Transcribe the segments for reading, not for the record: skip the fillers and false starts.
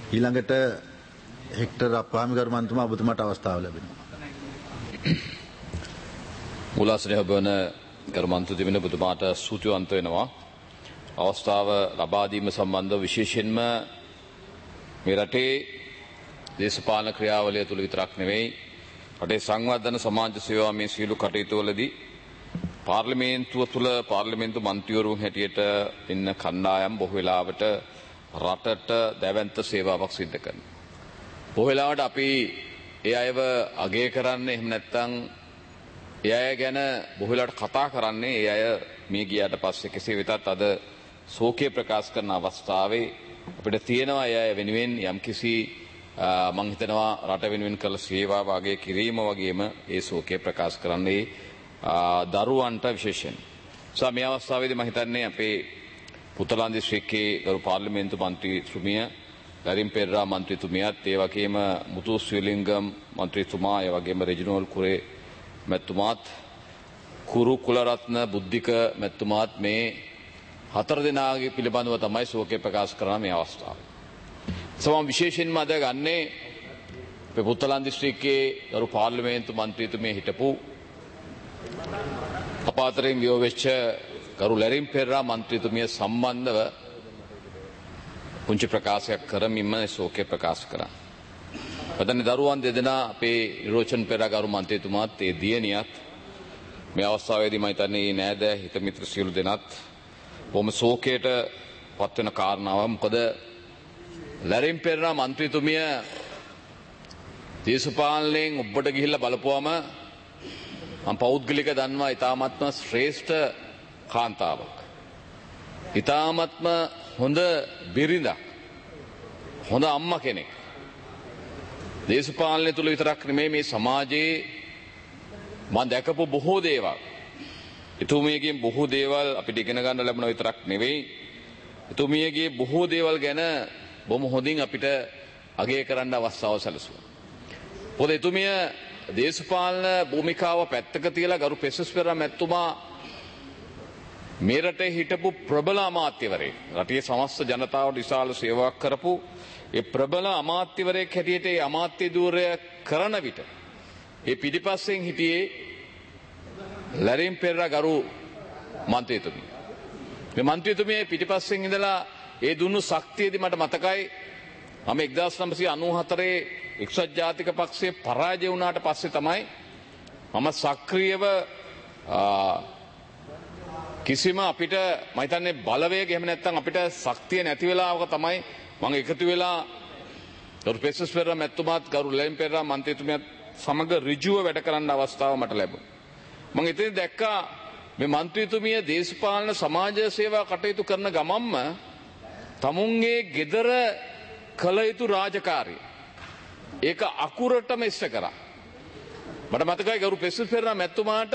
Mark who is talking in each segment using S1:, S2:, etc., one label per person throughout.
S1: ඊළඟට හෙක්ටර් අප්පාමිකරු මන්ත්‍රීතුමා ඔබතුමාට අවස්ථාව ලැබෙනවා.
S2: මුලාසනේ ඔබවන ගරු මන්ත්‍රීතුමිය ඔබතුමාට ස්තුතිවන්ත වෙනවා. අවස්ථාව ලබා දීම සම්බන්ධව විශේෂයෙන්ම මේ රටේ දේශපාලන ක්‍රියාවලිය තුළ විතරක් නෙවෙයි රටේ සංවර්ධන සමාජ සේවා මේ සියලු කටයුතු වලදී පාර්ලිමේන්තුව තුළ පාර්ලිමේන්තු මන්ත්‍රීවරුන් හැටියට ඉන්න කණ්ඩායම් බොහෝ වෙලාවට රටට දැවැන්ත සේවාවක් සිදු කරනවා. බොහෝ වෙලාවට අපි ඒ අයව අගය කරන්නේ එහෙම නැත්නම් ඒ අය ගැන බොහෝ වෙලාවට කතා කරන්නේ ඒ අය මේ ගියාට පස්සේ කෙසේ වෙතත් අද ශෝකය ප්‍රකාශ කරන අවස්ථාවේ අපිට තියෙනවා ඒ අය වෙනුවෙන් යම්කිසි මම හිතනවා රට වෙනුවෙන් කළ සේවාව අගය කිරීම වගේම ඒ ශෝකය ප්‍රකාශ කරන්නේ දරුවන්ට විශේෂයෙන්. මේ අවස්ථාවේදී මම හිතන්නේ අපේ පුත්තලන් දිස්ත්‍රික්කයේ ගරු පාර්ලිමේන්තු මන්ත්‍රීතුමිය ලරිම් පෙරේරා මන්ත්‍රීතුමියත් ඒ වගේම මුතු සියලිංගම් මන්ත්‍රීතුමා ඒ වගේම රෙජිනෝල් කුරේ මැතිතුමාත් කුරු කුලරත්න බුද්ධික මැතිතුමාත් මේ හතර දෙනාගේ පිළිබඳව තමයි ශෝකය ප්‍රකාශ කරන මේ අවස්ථාව. සමම විශේෂයෙන්ම අද ගන්නේ අපේ පුත්තලන් දිස්ත්‍රික්කයේ ගරු පාර්ලිමේන්තු මන්ත්‍රීතුමිය හිටපු අප අතරින් වියෝ වෙච්ච ගරු ලරිම් පෙරේරා මන්ත්‍රීතුමිය සම්බන්ධව පුංචි ප්‍රකාශයක් කරමින්ම ශෝකය ප්‍රකාශ කරා. පදන්නේ දරුවන් දෙදෙනා අපේ නිරෝචන් පෙරේරා ගරු මන්ත්‍රීතුමාත් ඒ දියණියත් මේ අවස්ථාවේදී මම හිතන්නේ නෑද හිත මිත්‍ර සියලු දෙනාත් බොහොම ශෝකයට පත්වෙන කාරණාවක්. මොකද ලරිම් පෙරේරා මන්ත්‍රීතුමිය දේශපාලනයෙන් ඔබට ගිහිල්ලා බලපුවම මම පෞද්ගලික දන්නවා ඉතාමත්ම ශ්‍රේෂ්ඨ කාන්තාවක්. ඉතාමත්ම හොඳ බිරිඳක්. හොඳ අම්මා කෙනෙක්. දේශපාලනය තුළ විතරක් නෙමෙයි මේ සමාජයේ මම දැකපු බොහෝ දේවල්. එතුමියගෙන් බොහෝ දේවල් අපිට ඉගෙන ගන්න ලැබුණා විතරක් නෙවෙයි. එතුමියගේ බොහෝ දේවල් ගැන බොහොම හොඳින් අපිට අගය කරන්න අවස්ථාව සැලසුවා. පොද එතුමිය දේශපාලන භූමිකාව පැත්තක තියලා ගරු පෙසස් පෙරේරා මැතිතුමා මේ රටේ හිටපු ප්‍රබල අමාත්‍යවරයෙක්. රටේ සමස්ත ජනතාවට විශාල සේවාවක් කරපු ඒ ප්‍රබල අමාත්‍යවරයෙක් හැටියට ඒ අමාත්‍ය ධූරය කරන විට ඒ පිටිපස්සෙන් හිටියේ ලරිම් පෙරේරා ගරු මන්ත්‍රීතුමිය. මේ මන්ත්‍රීතුමිය පිටිපස්සෙන් ඉඳලා ඒ දුන්නු ශක්තියදී මට මතකයි මම 1994 එක්සත් ජාතික පක්ෂයේ පරාජය වුණාට පස්සේ තමයි මම සක්‍රියව කිසිම අපිට මම හිතන්නේ බලවේග එහෙම නැත්නම් අපිට ශක්තිය නැති වෙලාවක තමයි මම එකතු වෙලා ගරු පෙසස් පෙරේරා මැතිතුමාත් ගරු ලරිම් පෙරේරා මන්ත්‍රීතුමියත් සමග ඍජුව වැඩ කරන්න අවස්ථාව මට ලැබුණා. මම එතන දැක්කා මේ මන්ත්‍රීතුමිය දේශපාලන සමාජ සේවා කටයුතු කරන ගමන්ම තමුන්ගේ ගෙදර කළ යුතු රාජකාරිය ඒක අකුරටම ඉෂ්ට කරා. මට මතකයි ගරු පෙසස් පෙරේරා මැතිතුමාට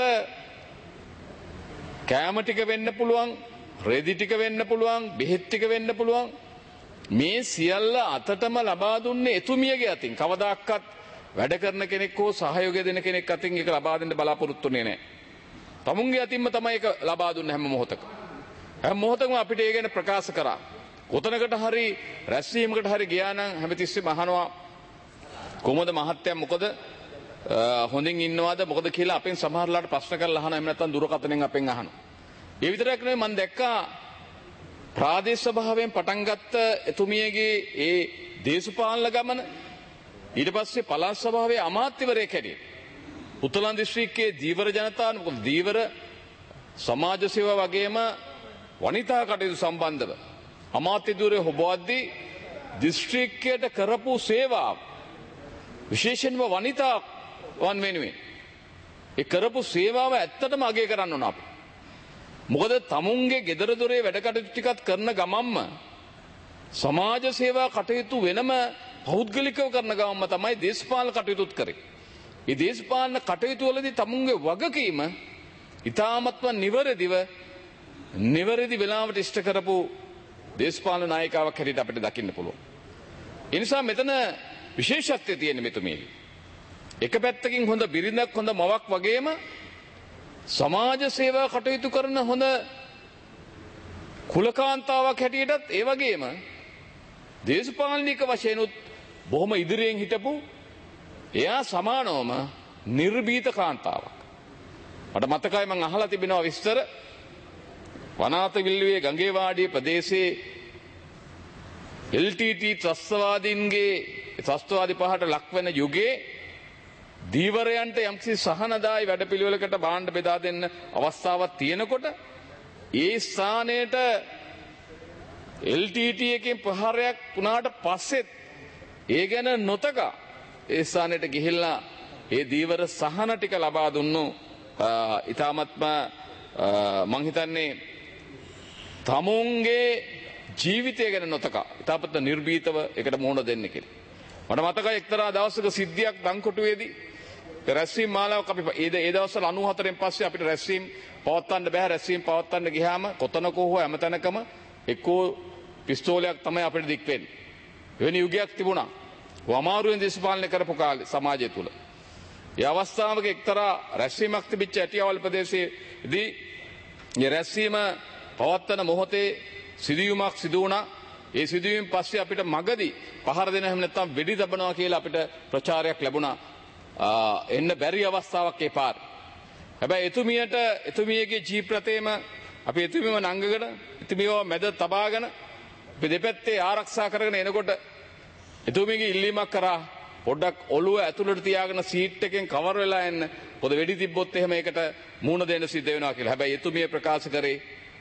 S2: කෑම ටික වෙන්න පුළුවන්, රෙදි ටික වෙන්න පුළුවන්, බෙහෙත් ටික වෙන්න පුළුවන්. මේ සියල්ල අතටම ලබා දුන්නේ එතුමියගේ අතින්. කවදාක්වත් වැඩ කරන කෙනෙක් හෝ සහයෝගය දෙන කෙනෙක් අතින් ඒක ලබා දෙන්න බලාපොරොත්තු වෙන්නේ නැහැ. තමුන්ගේ අතින්ම තමයි ඒක ලබා දුන්නේ හැම මොහොතකම. හැම මොහොතකම අපිට ඒ ගැන ප්‍රකාශ කරා. කොතනකට හරි රැස්වීමකට හරි ගියා නම් හැමතිස්සෙම අහනවා කොහොමද මහත්තයා මොකද හොඳින් ඉන්නවද මොකද කියලා අපෙන් සමහරලාට ප්‍රශ්න කරලා අහනවා. එහෙම නැත්නම් දුරකථනයෙන් අපෙන් අහනවා. ඒ විතරක් නෙවෙයි මම දැක්කා ප්‍රාදේශ සභාවෙන් පටන් ගත්ත එතුමියගේ ඒ දේශපාලන ගමන ඊට පස්සේ පළාත් සභාවේ අමාත්‍යවරයෙක් හැටියට පුත්තලන් දිස්ත්‍රික්කයේ දීවර ජනතාව මොකද දීවර සමාජ සේවා වගේම වනිතා කටයුතු සම්බන්ධව අමාත්‍ය ධූරයේ හොබවද්දී දිස්ත්‍රික්කයට කරපු සේවාව විශේෂයෙන්ම වනිතාවන් වෙනුවෙන් ඒ කරපු සේවාව ඇත්තටම අගය කරන්න ඕන අපි. මොකද තමුන්ගේ ගෙදර දොරේ වැඩ කටයුතු ටිකත් කරන ගමන්ම සමාජ සේවා කටයුතු වෙනම පෞද්ගලිකව කරන ගමන්ම තමයි දේශපාලන කටයුතුත් කරේ. මේ දේශපාලන කටයුතු වලදී තමුන්ගේ වගකීම ඉතාමත්ම නිවැරදි වෙලාවට ඉෂ්ට කරපු දේශපාලන නායකාවක් හැටියට අපිට දකින්න පුළුවන්. ඒ නිසා මෙතන විශේෂත්වය තියෙන මෙතුමියගේ. එක පැත්තකින් හොඳ බිරිඳක් හොඳ මවක් වගේම සමාජ සේවා කටයුතු කරන හොඳ කුලකාන්තාවක් හැටියටත් ඒ වගේම දේශපාලනික වශයෙන්ුත් බොහොම ඉදිරියෙන් හිටපු එයා සමානවම නිර්භීත කාන්තාවක්. මට මතකයි මම අහලා තිබෙනවා විස්තර වනාත විල්ලුවේ ගංගේවාඩිය ප්‍රදේශයේ LTT ත්‍රස්තවාදීන්ගේ ත්‍රස්තවාදී පහට ලක්වන යුගයේ දීවරයන්ට යම්කිසි සහනදායි වැඩපිළිවෙලකට භාණ්ඩ බෙදා දෙන්න අවස්ථාවක් තියෙනකොට ඒ ස්ථානයට LTT එකෙන් ප්‍රහාරයක් වුණාට පස්සෙත් ඒ ගැන නොතකා ඒ ස්ථානයට ගිහිල්ලා ඒ දීවර සහන ටික ලබා දුන්නු ඊ타මත්ම මං හිතන්නේ තමුන්ගේ ජීවිතය ගැන නොතකා ඊටපත් නිර්භීතව එකට මුහුණ දෙන්න කියලා. මට මතකයි එක්තරා දවසක සිද්ධියක් දංකොටුවේදී රැස්වීම මාලාවක් අපි ඒ දවස්වල 94න් පස්සේ අපිට රැස්වීම පවත්වන්න බෑ. රැස්වීම පවත්වන්න ගියාම කොතනක හෝ හැමතැනකම එක්කෝ පිස්තෝලයක් තමයි අපිට දික් වෙන්නේ. එවැනි යුගයක් තිබුණා. අමාරුවෙන් දේශපාලනය කරපු කාලේ සමාජය තුල. ඒ අවස්ථාවක එක්තරා රැස්වීමක් තිබිච්ච ඇටියාවල ප්‍රදේශයේදී මේ රැස්වීම පවත්වන මොහොතේ සිදුවීමක් සිදු වුණා. ඒ සිදුවීම පස්සේ අපිට මගදී පහර දෙන හැම නැත්තම් වෙඩි තබනවා කියලා අපිට ප්‍රචාරයක් ලැබුණා. එන්න බැරි අවස්ථාවක් ඒ පාර. හැබැයි එතුමියගේ ජීවිතේම අපි එතුමියව නංගගෙන එතුමියව මැද තබාගෙන අපි දෙපැත්තේ ආරක්ෂා කරගෙන එනකොට එතුමියගේ ඉල්ලීමක් කරා පොඩ්ඩක් ඔළුව ඇතුළට තියාගෙන සීට් එකෙන් කවර් වෙලා එන්න. පොද වෙඩි තිබ්බොත් එහෙම ඒකට මූණ දෙන්න සිද්ධ වෙනවා කියලා. හැබැයි එතුමිය ප්‍රකාශ කරේ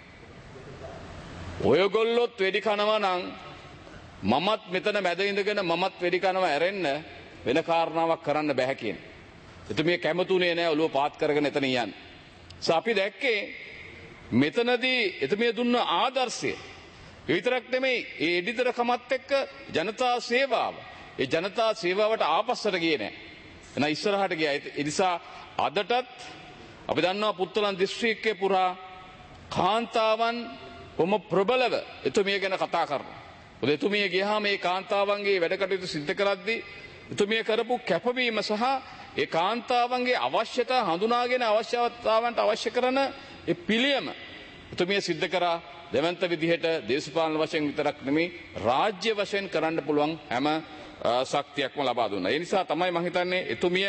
S2: ඔයගොල්ලොත් වෙඩි කනවා නම් මමත් මෙතන මැද ඉඳගෙන මමත් වෙඩි කනවා ඇරෙන්න වෙන කාරණාවක් කරන්න බෑ කියන. එතුමිය කැමතුනේ නෑ ඔළුව පාත් කරගෙන එතන යන්න. අපි දැක්කේ මෙතනදී එතුමිය දුන්න ආදර්ශය විතරක් නෙමෙයි ඒ එඩිතරකමත් එක්ක ජනතා සේවාව. ඒ ජනතා සේවාවට ආපස්සට ගියේ නෑ. එන ඉස්සරහට ගියා. ඒ නිසා අදටත් අපි දන්නවා පුත්තලන් දිස්ත්‍රික්කයේ පුරා කාන්තාවන් කොම ප්‍රබලව එතුමිය ගැන කතා කරනවා. මොකද එතුමිය ගියාම මේ කාන්තාවන්ගේ වැඩ කටයුතු සිද්ධ කරද්දී එතුමිය කරපු කැපවීම සහ ඒ කාන්තාවන්ගේ අවශ්‍යතා හඳුනාගෙන අවශ්‍යතාවන්ට අවශ්‍ය කරන ඒ පිළියම එතුමිය සිද්ධ කරා. දෙවන්ත විදිහට දේශපාලන වශයෙන් විතරක් නෙමෙයි රාජ්‍ය වශයෙන් කරන්න පුළුවන් හැම ශක්තියක්ම ලබා දුන්නා. ඒ නිසා තමයි මම හිතන්නේ එතුමිය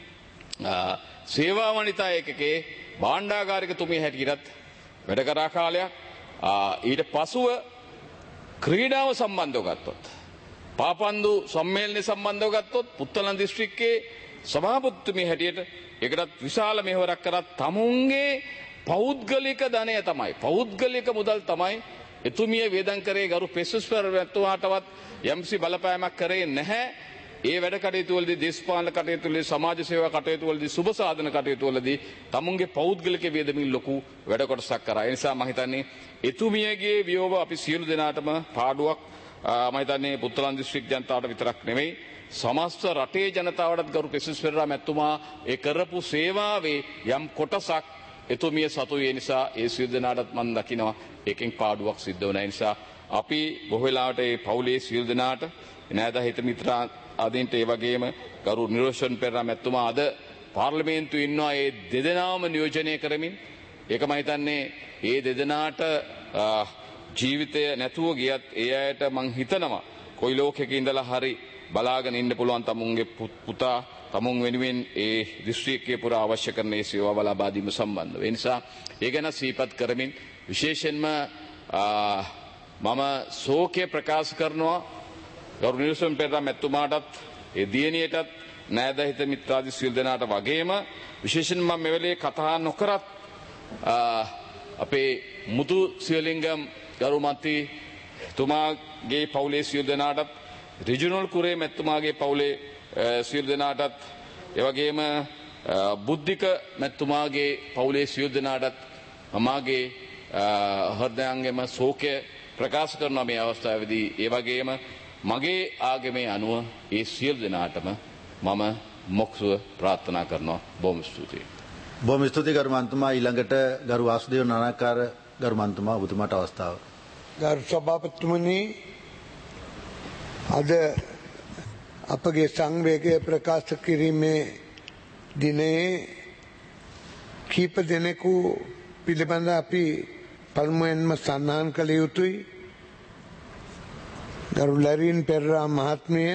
S2: සේවා වනිතා ඒකකේ භාණ්ඩාගාරිකතුමිය හැටියටත් වැඩ කරා කාලයක්. ඊට පසුව ක්‍රීඩාව සම්බන්ධව ගත්තොත් පාපන්දු සම්මේලනය සම්බන්ධව ගත්තොත් පුත්තලන් දිස්ත්‍රික්කයේ සභාපතිතුමිය හැටියට ඒකටත් විශාල මෙහෙවරක් කරා. තමුන්ගේ පෞද්ගලික ධනය තමයි පෞද්ගලික මුදල් තමයි එතුමිය වේදන් කරේ. ගරු පෙස්සුස්පර මැතිතුමාටවත් යම්සි බලපෑමක් කරේ නැහැ. ඒ වැඩ කටයුතු වලදී දේශපාලන කටයුතු වලදී සමාජ සේවා කටයුතු වලදී සුබ සාධන කටයුතු වලදී තමුන්ගේ පෞද්ගලික වේදමින් ලොකු වැඩ කොටසක් කරා. ඒ නිසා මම හිතන්නේ එතුමියගේ වියෝව අපි සියලු දෙනාටම පාඩුවක්. මම හිතන්නේ පුත්තලන් දිස්ත්‍රික් ජනතාවට විතරක් නෙමෙයි සමස්ත රටේ ජනතාවටත් ගරු පෙසිස් පෙරේරා මැතිතුමා ඒ කරපු සේවාවේ යම් කොටසක් එතුමිය සතුයි. ඒ නිසා ඒ සියලු දෙනාටත් මම දකිනවා ඒකෙන් පාඩුවක් සිද්ධ වුණා. ඒ නිසා අපි බොහෝ වෙලාවට මේ පවුලේ සියලු දෙනාට එනෑදා හිත මිත්‍රා ආදීන්ට ඒ වගේම ගරු නිරෝෂන් පෙරේරා මැතිතුමා අද පාර්ලිමේන්තුවේ ඉන්නවා. ඒ දෙදෙනාම නියෝජනය කරමින් ඒක මම හිතන්නේ ඒ දෙදෙනාට ජීවිතය නැතුව ගියත් ඒ අයට මං හිතනවා කොයි ලෝකෙක ඉඳලා හරි බලාගෙන ඉන්න පුළුවන් තමුන්ගේ පුතා තමුන් වෙනුවෙන් ඒ දිස්ත්‍රික්කයේ පුරා අවශ්‍ය කරන ඒ සේවාව ලබා දීම සම්බන්ධව. ඒ නිසා ඒ ගැන සිහිපත් කරමින් විශේෂයෙන්ම මම ශෝකය ප්‍රකාශ කරනවා ගරු නිරෝෂන් පෙරේරා මැතිතුමාටත් ඒ දියණියටත් නෑදහිත මිත්‍රාදී සියලු දෙනාට වගේම විශේෂයෙන්ම මම මෙවලේ කතා නොකරත් අපේ මුතු සියලිංගම් ගරු මන්ත්‍රීතුමාගේ පවුලේ සියලු දෙනාටත් රිජිනල් කුරේ මැතිතුමාගේ පවුලේ සියලු දෙනාටත් එවැගේම බුද්ධික මැතිතුමාගේ පවුලේ සියලු දෙනාටත් මමගේ හෘදයාංගෙම ශෝකය ප්‍රකාශ කරනවා මේ අවස්ථාවේදී. ඒ වගේම මගේ ආගමේ අනුව ඒ සියලු දෙනාටම මම මොක්ෂුව ප්‍රාර්ථනා කරනවා. බොහොම ස්තුතියි.
S1: බොහොම ස්තුතියි ගරු මන්ත්‍රීතුමා. ඊළඟට ගරු වාසුදේව නානාකාර ගරු මන්ත්‍රීතුමා ඔබතුමාට අවස්ථාව.
S3: ගරු සභාපතිතුමනි, අද අපගේ සංවේගය ප්‍රකාශ කිරීමේ දිනේ කීප දෙනෙකු පිළිබඳ අපි පළමුවෙන්ම සඳහන් කළ යුතුයි. ගරු ලැරින් පෙරේරා මහත්මිය,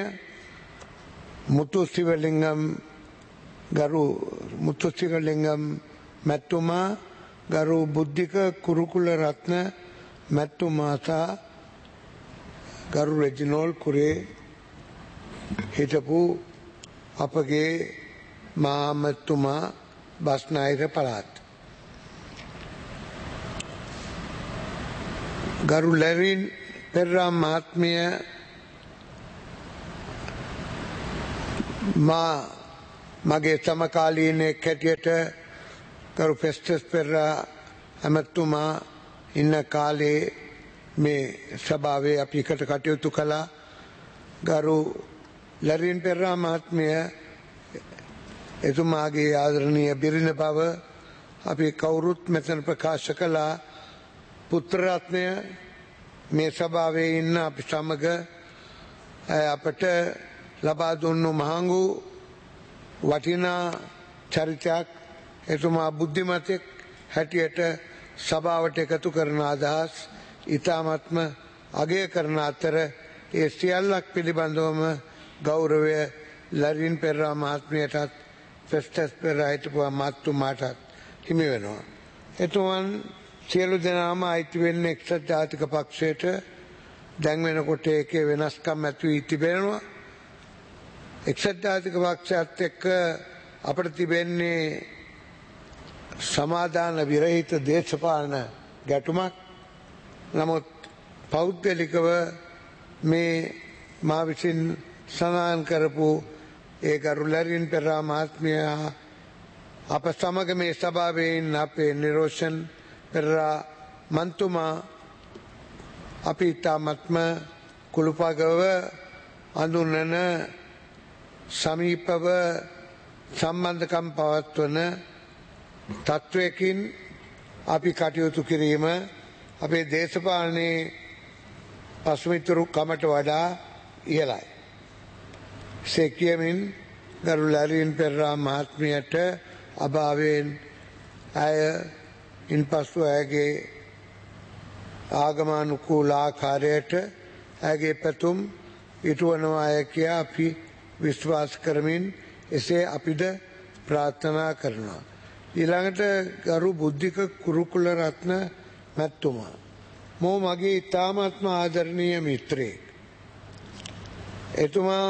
S3: ගරු මුතුසිවලිංගම් මැතිතුමා, ගරු බුද්ධික කුරුකුල රත්න මැතිතුමා සහ ගරු රෙජිනෝල් කුරේ හිටපු අපගේ මහමැතිතුමා බස්නාහිර පළාත්, ගරු ලැරින් පෙරේරා මහත්මිය මගේ සමකාලීනෙක් හැටියට ගරු ෆෙස්ටස් පෙරේරා ඇමතිතුමා ඉන්න කාලේ මේ සභාවේ අපි එකට කටයුතු කළා. ගරු ලැරින් පෙරේරා මහත්මිය එතුමාගේ ආදරණීය බිරිඳ බව අපි කවුරුත් මෙතන ප්‍රකාශ කළා. පුත්‍ර රත්නය මේ සභාවේ ඉන්න අපි සමග අපට ලබා දුන්නු මහඟු වටිනා චරිතයක්. එතුමා බුද්ධිමතෙක් හැටියට සභාවට එකතු කරන අදහස් ඉතාමත්ම අගය කරන අතර ඒ සියල්ලක් පිළිබඳවම ගෞරවය ලැරින් පෙරේරා මහත්මියටත් ෆෙස්ටස් පෙරේරා හිටපු මහත්තුමාටත් හිමි වෙනවා. එතුමන් සියලු දෙනාම අයිති වෙන්නේ එක්සත් ජාතික පක්ෂයට. දැන් වෙනකොට ඒකේ වෙනස්කම් ඇති වී තිබෙනවා. එක්සත් ජාතික පක්ෂයත් එක්ක අපිට තිබෙන්නේ සමාදාන විරහිත දේශපාලන ගැටුමක්. නමුත් පෞද්ගලිකව මේ මා විසින් සඳහන් කරපු ඒ ගරු ලැරින් පෙරේරා මහත්මිය අප සමග මේ සභාවේ ඉන්න අපේ නිරෝෂන් පෙරේරා මන්තුමා අපි ඉතාමත්ම කුළුපගව අඳුනන සමීපව සම්බන්ධකම් පවත්වන තත්වයකින් අපි කටයුතු කිරීම අපේ දේශපාලනයේ පසුමිතුරු කමට වඩා ඉහළයි. එසේ කියමින් ගරු ලැරින් පෙරේරා මහත්මියට අභාවයෙන් ඇය ඉන්පසු ඇයගේ ආගමනුකූල ආකාරයට ඇයගේ පැතුම් ඉටුවනවා කියා අපි විශ්වාස කරමින් එසේ අපිට ප්‍රාර්ථනා කරනවා. ඊළඟට ගරු බුද්ධික කුරුකුල රත්න මැතිතුමා මෝ මගේ ඉතාමත්ම ආදරණීය මිත්‍රයෙක්. එතුමා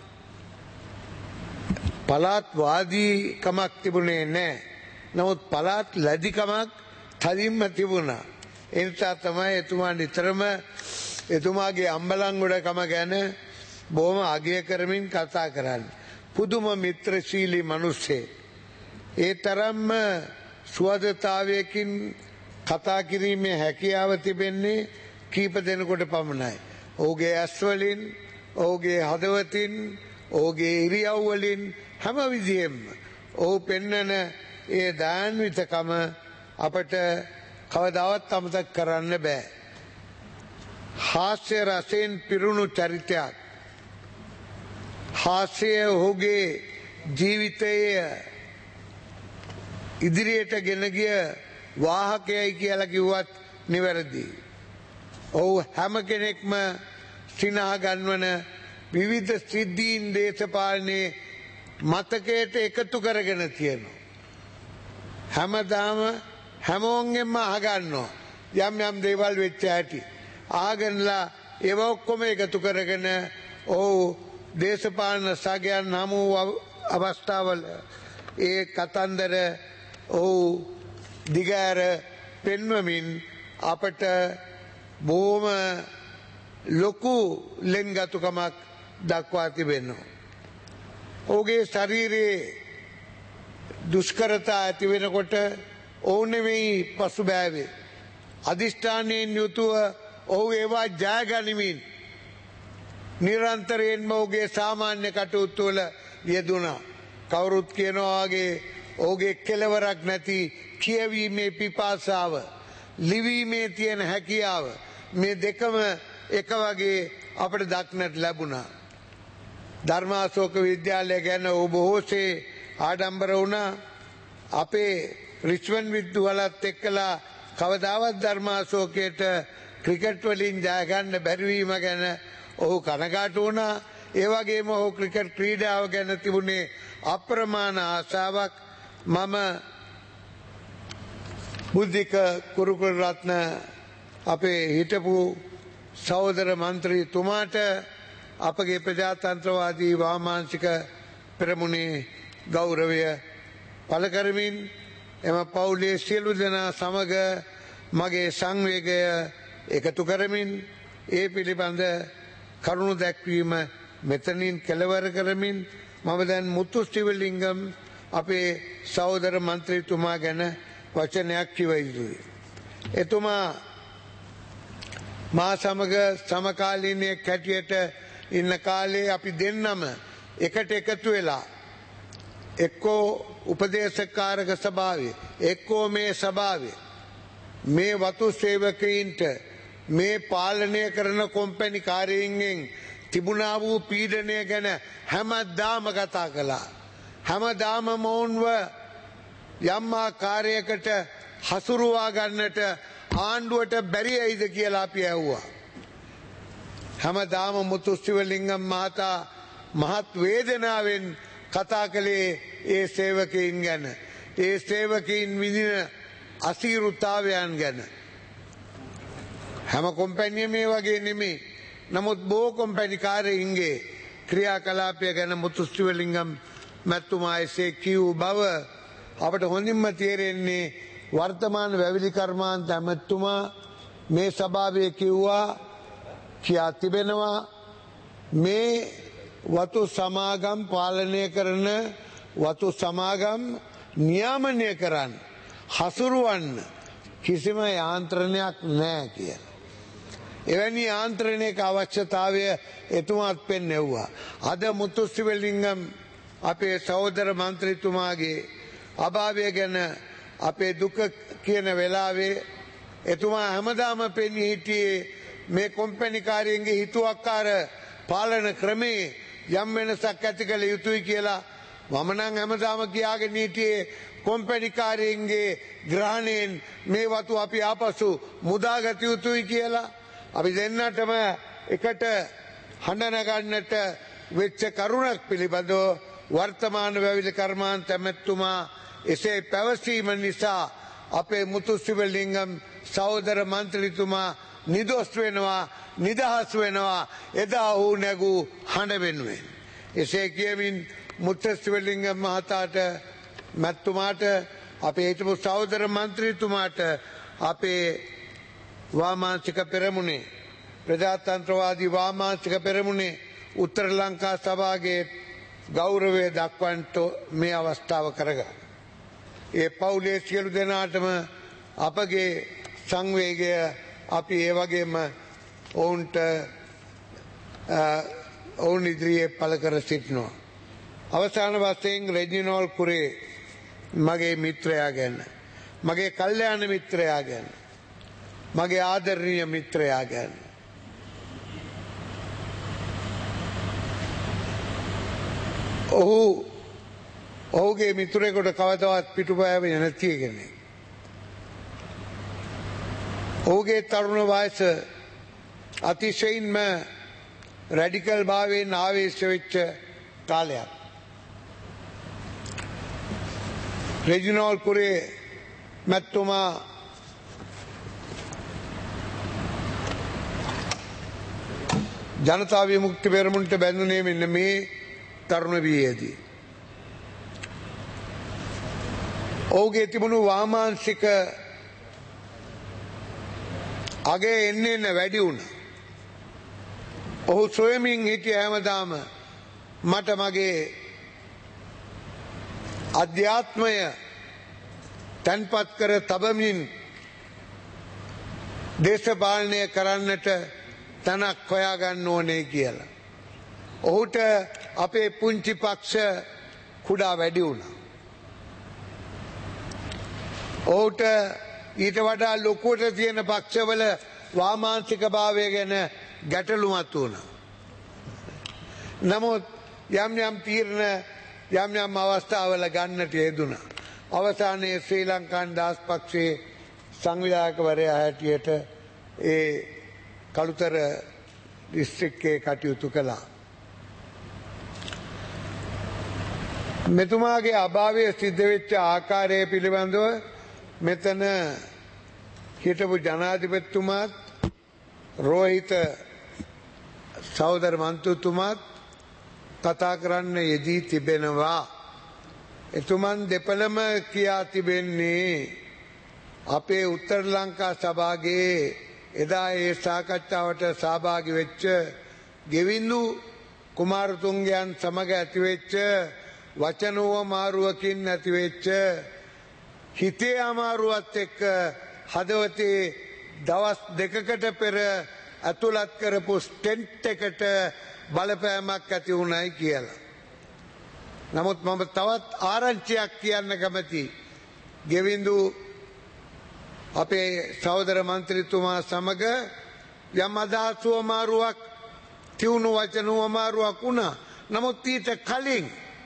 S3: පළාත් වාදීකමක් තිබුණේ නැහැ. නමුත් පළාත් ලැදිකමක් තදින්ම තිබුණා. ඒ නිසා තමයි එතුමා නිතරම එතුමාගේ අම්බලන්ගොඩකම ගැන බොහොම අගය කරමින් කතා කරන්නේ. පුදුම මිත්‍රශීලී මිනිස්සෙක්. ඒ තරම්ම සුවදතාවයකින් කතා කිරීමේ හැකියාව තිබෙන්නේ කීප දෙනෙකුට පමණයි. ඔහුගේ ඇස්වලින්, ඔහුගේ හදවතින්, ඔහුගේ ඉරියව් වලින් හැම විදිහෙම ඔහු පෙන්වන ඒ දාන්විතකම අපට කවදාවත් අමතක කරන්න බෑ. හාස්‍ය රසයෙන් පිරුණු චරිතයක්. හාස්‍ය ඔහුගේ ජීවිතයේ ඉදිරියට ගෙන ගිය වාහකයයි කියලා කිව්වත් නිවැරදි. ඔහු හැම කෙනෙක්ම සිනහ ගන්වන විවිධ සිද්ධීන් දේශපාලනයේ මතකයට එකතු කරගෙන තියෙනවා. හැමදාම හැමෝන්ගෙන්ම අහගන්නවා යම් යම් දේවල් වෙච්ච හැටි. ආගන්ලා ඒව ඔක්කොම එකතු කරගෙන ඔහු දේශපාලන සගයන් හමු අවස්ථාවල ඒ කතන්දර ඔහු දිගෑර පෙන්වමින් අපට බොහොම ලොකු ලෙන්ගතුකමක් දක්වා තිබෙනවා. ඔහුගේ ශරීරයේ දුෂ්කරතා ඇති වෙනකොට ඔහු නෙවෙයි පසුබෑවේ. අධිෂ්ඨානයෙන් යුතුව ඔහු ඒවා ජයගනිමින් නිරන්තරයෙන්ම ඔහුගේ සාමාන්‍ය කටයුතු වල යෙදුණා. කවුරුත් කියනවා වගේ ඔහුගේ කෙලවරක් නැති කියවීමේ පිපාසාව, ලිවීමේ තියෙන හැකියාව, මේ දෙකම එක වගේ අපිට දක්නට ලැබුණා. ධර්මාශෝක විද්‍යාලය ගැන ඔහු බොහෝසේ ආඩම්බර වුණා. අපේ රිච්මන්ඩ් විද්‍යාලයත් එක්කලා කවදාවත් ධර්මාශෝකයට ක්‍රිකට් වලින් ජය ගන්න බැරි වීම ගැන ඔහු කනගාටු වුණා. ඒ වගේම ඔහු ක්‍රිකට් ක්‍රීඩාව ගැන තිබුණේ අප්‍රමාණ ආශාවක්. මම බුද්ධික කුරුකුල රත්න අපේ හිටපු සහෝදර මන්ත්‍රීතුමාට අපගේ ප්‍රජාතන්ත්‍රවාදී වාමාංශික පෙරමුණේ ගෞරවය පළ කරමින් එම පවුලේ සියලු දෙනා සමග මගේ සංවේගය එකතු කරමින් ඒ පිළිබඳ කරුණු දැක්වීම මෙතනින් කෙලවර කරමින් මම දැන් මුතු ස්ටිවලිංගම් අපේ සහෝදර මන්ත්‍රීතුමා ගැන වචනයක් කිව යුතුයි. එතුමා මා සමග සමකාලීනයෙක් හැටියට ඉන්න කාලේ අපි දෙන්නම එකට එකතු වෙලා එක්කෝ උපදේශකාරක සභාවේ එක්කෝ මේ සභාවේ මේ වතු සේවකයින්ට මේ පාලනය කරන කොම්පැනි කාර්යයෙන් තිබුණා වූ පීඩනය ගැන හැමදාම කතා කළා. හැමදාම මොවුන්ව යම් ආකාරයකට හසුරුවා ගන්නට ආණ්ඩුවට බැරි ඇයිද කියලා අපි ඇහුවා. හැමදාම මුතු ස්ටිවලිංගම් මහතා මහත් වේදනාවෙන් කතා කළේ ඒ සේවකයින් ගැන. ඒ සේවකයින් විඳින අසීරුතාවයන් ගැන. හැම කොම්පැනියම මේ වගේ නෙමෙයි. නමුත් බොහෝ කොම්පැනිකාරයින්ගේ ක්‍රියාකලාපය ගැන මුතු ස්ටිවලිංගම් මැතිතුමා එසේ කියූ බව අපට හොඳින්ම තේරෙන්නේ වර්තමාන වැවිලි කර්මාන්ත ඇමතිතුමා මේ සභාවේ කියා තිබෙනවා මේ වතු සමාගම් පාලනය කරන වතු සමාගම් නියාමනය කරන්න හසුරුවන්න කිසිම යාන්ත්‍රණයක් නැහැ කියලා. එවැනි යාන්ත්‍රණයක අවශ්‍යතාවය එතුමාත් පෙන්වුවා. අද මුතු ස්ටිවලිංගම් අපේ සහෝදර මන්ත්‍රීතුමාගේ අභාවය ගැන අපේ දුක කියන වෙලාවේ එතුමා හැමදාම පෙනී හිටියේ මේ කොම්පැනිකාරයන්ගේ හිතුවක්කාර පාලන ක්‍රමේ යම් වෙනසක් ඇති කළ යුතුයි කියලා. මම නම් හැමදාම කියාගෙන හිටියේ කොම්පැනිකාරයන්ගේ ග්‍රහණයෙන් මේ වතු අපි ආපසු මුදාගත යුතුයි කියලා. අපි දෙන්නටම එකට හඬ නගන්නට වෙච්ච කරුණක් පිළිබඳව වර්තමාන වැවිලි කර්මාන්ත ඇමතිතුමා එසේ පැවසීම නිසා අපේ මුතු ස්ටිවලිංගම් සහෝදර මන්ත්‍රීතුමා නිදොස් වෙනවා නිදහස් වෙනවා එදා ඔහු නැගූ හඬ වෙනුවෙන්. එසේ කියමින් මුතු ස්ටිවලිංගම් මහතාට මැතිතුමාට අපේ හිටපු සහෝදර මන්ත්‍රීතුමාට අපේ වාමාංශික පෙරමුණේ ප්‍රජාතන්ත්‍රවාදී වාමාංශික පෙරමුණේ උත්තර ලංකා සභාවේ ගෞරවය දක්වන්නට මේ අවස්ථාව කරගන්න. ඒ පවුලේ සියලු දෙනාටම අපගේ සංවේගය අපි ඒ වගේම ඔවුන් ඉදිරියේ පළ කර සිටිනවා. අවසාන වශයෙන් රෙජිනෝල් කුරේ මගේ මිත්‍රයා ගැන මගේ කල්යාණ මිත්‍රයා ගැන මගේ ආදරණීය මිත්‍රයා ගැන ඔහුගේ මිතුරෙකුට කවදාවත් පිටුපෑවෙන්නේ නැති කෙනෙක්. ඔහුගේ තරුණ වයස අතිශයින්ම රැඩිකල් භාවයෙන් ආවේශ වෙච්ච කාලයක්. රෙජිනෝල් කුරේ මැතිතුමා ජනතා විමුක්ති පෙරමුණට බැඳුනේ මෙන්න මේ තරුණ වියේදී. ඔහුගේ තිබුණු වාමාංශික අගේ එන්න වැඩි වුණා. ඔහු සොයමින් හිටිය හැමදාම මට මගේ අධ්‍යාත්මය තන්පත් කර තබමින් දේශපාලනය කරන්නට තනක් හොයාගන්න ඕනේ කියලා. ඔහුට අපේ පුංචි පක්ෂ කුඩා වැඩි වුණා. ඔහුට ඊට වඩා ලොකුවට තියෙන පක්ෂවල වාමාංශික භාවය ගැන ගැටලුමත් වුණා. නමුත් යම් තීරණ යම් අවස්ථාවල ගන්නට යෙදුණා. අවසානයේ ශ්‍රී ලංකා දාස් පක්ෂයේ සංවිධායකවරයා හැටියට ඒ කළුතර දිස්ත්‍රික්කයේ කටයුතු කළා. මෙතුමාගේ අභාවය සිද්ධ වෙච්ච ආකාරය පිළිබඳව මෙතන හිටපු ජනාධිපතිතුමාත් රෝහිත සහෝදර මන්ත්‍රීතුමාත් කතා කරන්න යෙදී තිබෙනවා. එතුමන් දෙපළම කියා තිබෙන්නේ අපේ උත්තර ලංකා සභාවේ එදා ඒ සාකච්ඡාවට සහභාගී වෙච්ච ගෙවිඳු කුමාරතුංගයන් සමග ඇතිවෙච්ච වචනෝව මාරුවකින් ඇතිවෙච්ච හිතේ අමාරුවත් එක්ක හදවතේ දවස් දෙකකට පෙර ඇතුළත් කරපු ස්ටෙන්ට් එකට බලපෑමක් ඇති වුණයි කියලා. නමුත් මම තවත් ආරංචියක් කියන්න කැමති. ගෙවිඳු අපේ සහෝදර මන්ත්‍රීතුමා සමග යම් අදහසුව අමාරුවක් තියුණු වචනුව අමාරුවක් වුණා. නමුත් ඊට කලින්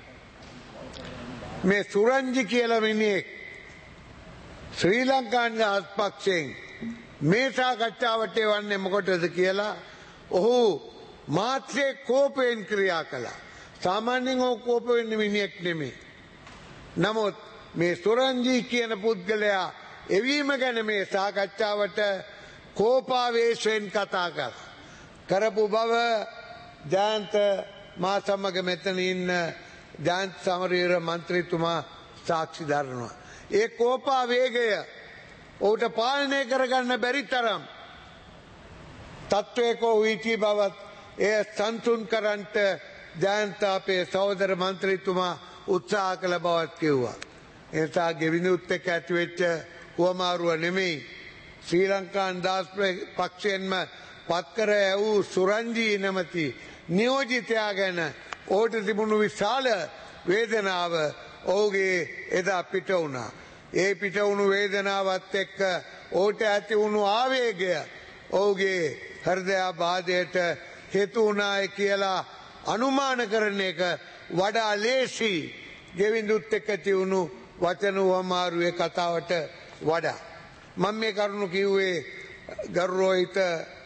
S3: මේ සුරංජි කියලා මිනිහෙක් ශ්‍රී ලංකාවේ ආත්පක්ෂයෙන් මේ සාකච්ඡාවට එවන්නේ මොකටද කියලා ඔහු මාත්‍රේ කෝපයෙන් ක්‍රියා කළා. සාමාන්‍යයෙන් ඔහු කෝප වෙන්නේ මිනිහෙක් නෙමෙයි. නමුත් මේ සුරංජි කියන පුද්ගලයා එවීම ගැන මේ සාකච්ඡාවට කෝපාවේශයෙන් කතා කළා. කරපු බව ජයන්ත මා සමග මෙතන ඉන්න ජයන්ත සමරීර මන්ත්‍රීතුමා සාක්ෂි දරනවා. ඒ කෝපා වේගය ඔහුට පාලනය කරගන්න බැරි තරම් තත්වයක වීති බවත් එය සංසුන් කරන්නට ජයන්ත අපේ සහෝදර මන්ත්‍රීතුමා උත්සාහ කළ බවත් කිව්වා. එනිසා ගෙවිඳුත් එක්ක ඇතිවෙච්ච හුවමාරුව නෙමෙයි ශ්‍රී ලංකා නිදහස් පක්ෂයෙන්ම පත්කර වූ සුරංජී නැමැති නියෝජිතයා ගැන ඔහුට තිබුණු විශාල වේදනාව ඔහුගේ එදා පිට වුණා. ඒ පිට වුණු වේදනාවත් එක්ක ඔහුට ඇති වුණු ආවේගය ඔහුගේ හෘදයාබාධයට හේතු වුණායි කියලා අනුමාන කරන එක වඩා ලේසි ගෙවිඳුත් එක්ක තියුණු වචන වමාරුවේ කතාවට වඩා. මම මේ කරුණු කිව්වේ ගරුරෝහිත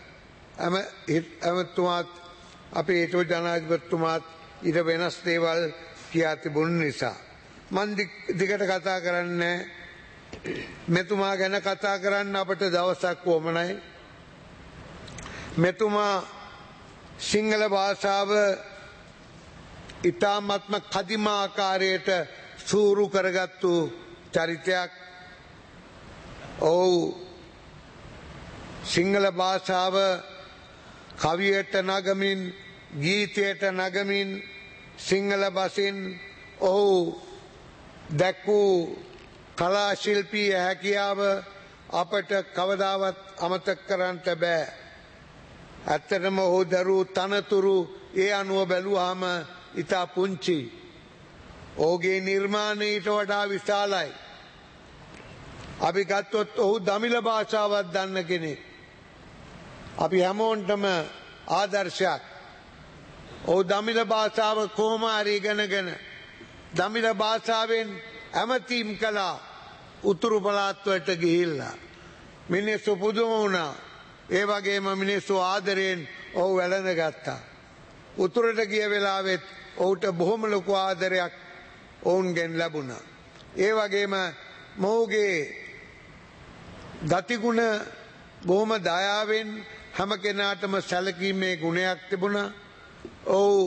S3: ඇමතුමාත් අපේ හිටපු ජනාධිපතිතුමාත් ඊට වෙනස් දේවල් කියා තිබුණ නිසා. මන් දිගට කතා කරන්නේ මෙතුමා ගැන කතා කරන්න අපට දවසක් වොමනයි. මෙතුමා සිංහල භාෂාව ඉතාමත්ම කදිම ආකාරයට සූරු කරගත්තු චරිතයක්. ඔව් සිංහල භාෂාව කවියට නගමින් ගීතයට නගමින් සිංහල බසින් ඔහු දැක්වූ කලා ශිල්පී හැකියාව අපට කවදාවත් අමතක කරන්නට බෑ. ඇත්තටම ඔහු දරූ තනතුරු ඒ අනුව බැලුවාම ඉතා පුංචි. ඔහුගේ නිර්මාණ ඊට වඩා විශාලයි. අපි ගත්තොත් ඔහු දමිළ භාෂාවක් දන්න කෙනෙක්. අපි හැමෝන්ටම ආදර්ශයක්. ඔහු දමිළ භාෂාව කොහොම හරි ඉගෙනගෙන දමිළ භාෂාවෙන් ඇමතීම් කළා උතුරු පළාත්වලට ගිහිල්ලා. මිනිස්සු පුදුම වුණා. ඒ වගේම මිනිස්සු ආදරයෙන් ඔහු වැළඳ ගත්තා. උතුරට ගිය වෙලාවෙත් ඔහුට බොහොම ලොකු ආදරයක් ඔවුන්ගෙන් ලැබුණා. ඒ වගේම මොහුගේ ගතිගුණ බොහොම දයාවෙන් හැම කෙනාටම සැලකීමේ ගුණයක් තිබුණා. ඔහු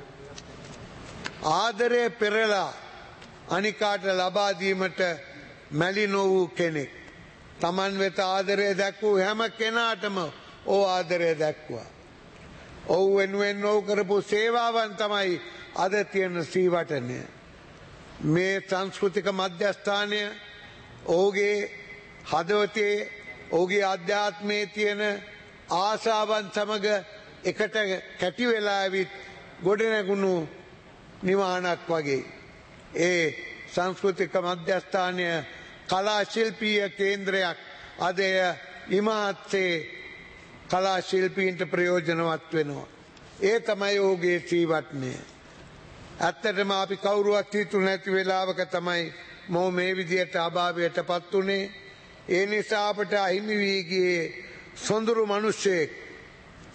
S3: ආදරය පෙරලා අනිකාට ලබා දීමට මැලි නොවූ කෙනෙක්. Taman වෙත ආදරය දැක්වූ හැම කෙනාටම ඔහු ආදරය දැක්වුවා. ඔහු වෙනුවෙන් ඔහු කරපු සේවාවන් තමයි අද තියෙන සීවටනය. මේ සංස්කෘතික මධ්‍යස්ථානය ඔහුගේ හදවතේ ඔහුගේ අධ්‍යාත්මයේ තියෙන ආශාවන් සමග එකට කැටි වෙලා ඇවිත් ගොඩනැගුණු නිවහනක් වගේ. ඒ සංස්කෘතික මධ්‍යස්ථානය කලා ශිල්පීය කේන්ද්‍රයක්. අද එය ඉමහත්සේ කලා ශිල්පීන්ට ප්‍රයෝජනවත් වෙනවා. ඒ තමයි ඔහුගේ සීවටනය. ඇත්තටම අපි කවුරුවත් හිතු නැති වෙලාවක තමයි මොහු මේ විදියට අභාවයට පත් වුණේ. ඒ නිසා අපට අහිමි වී ගියේ සොඳුරු මිනිසෙක්.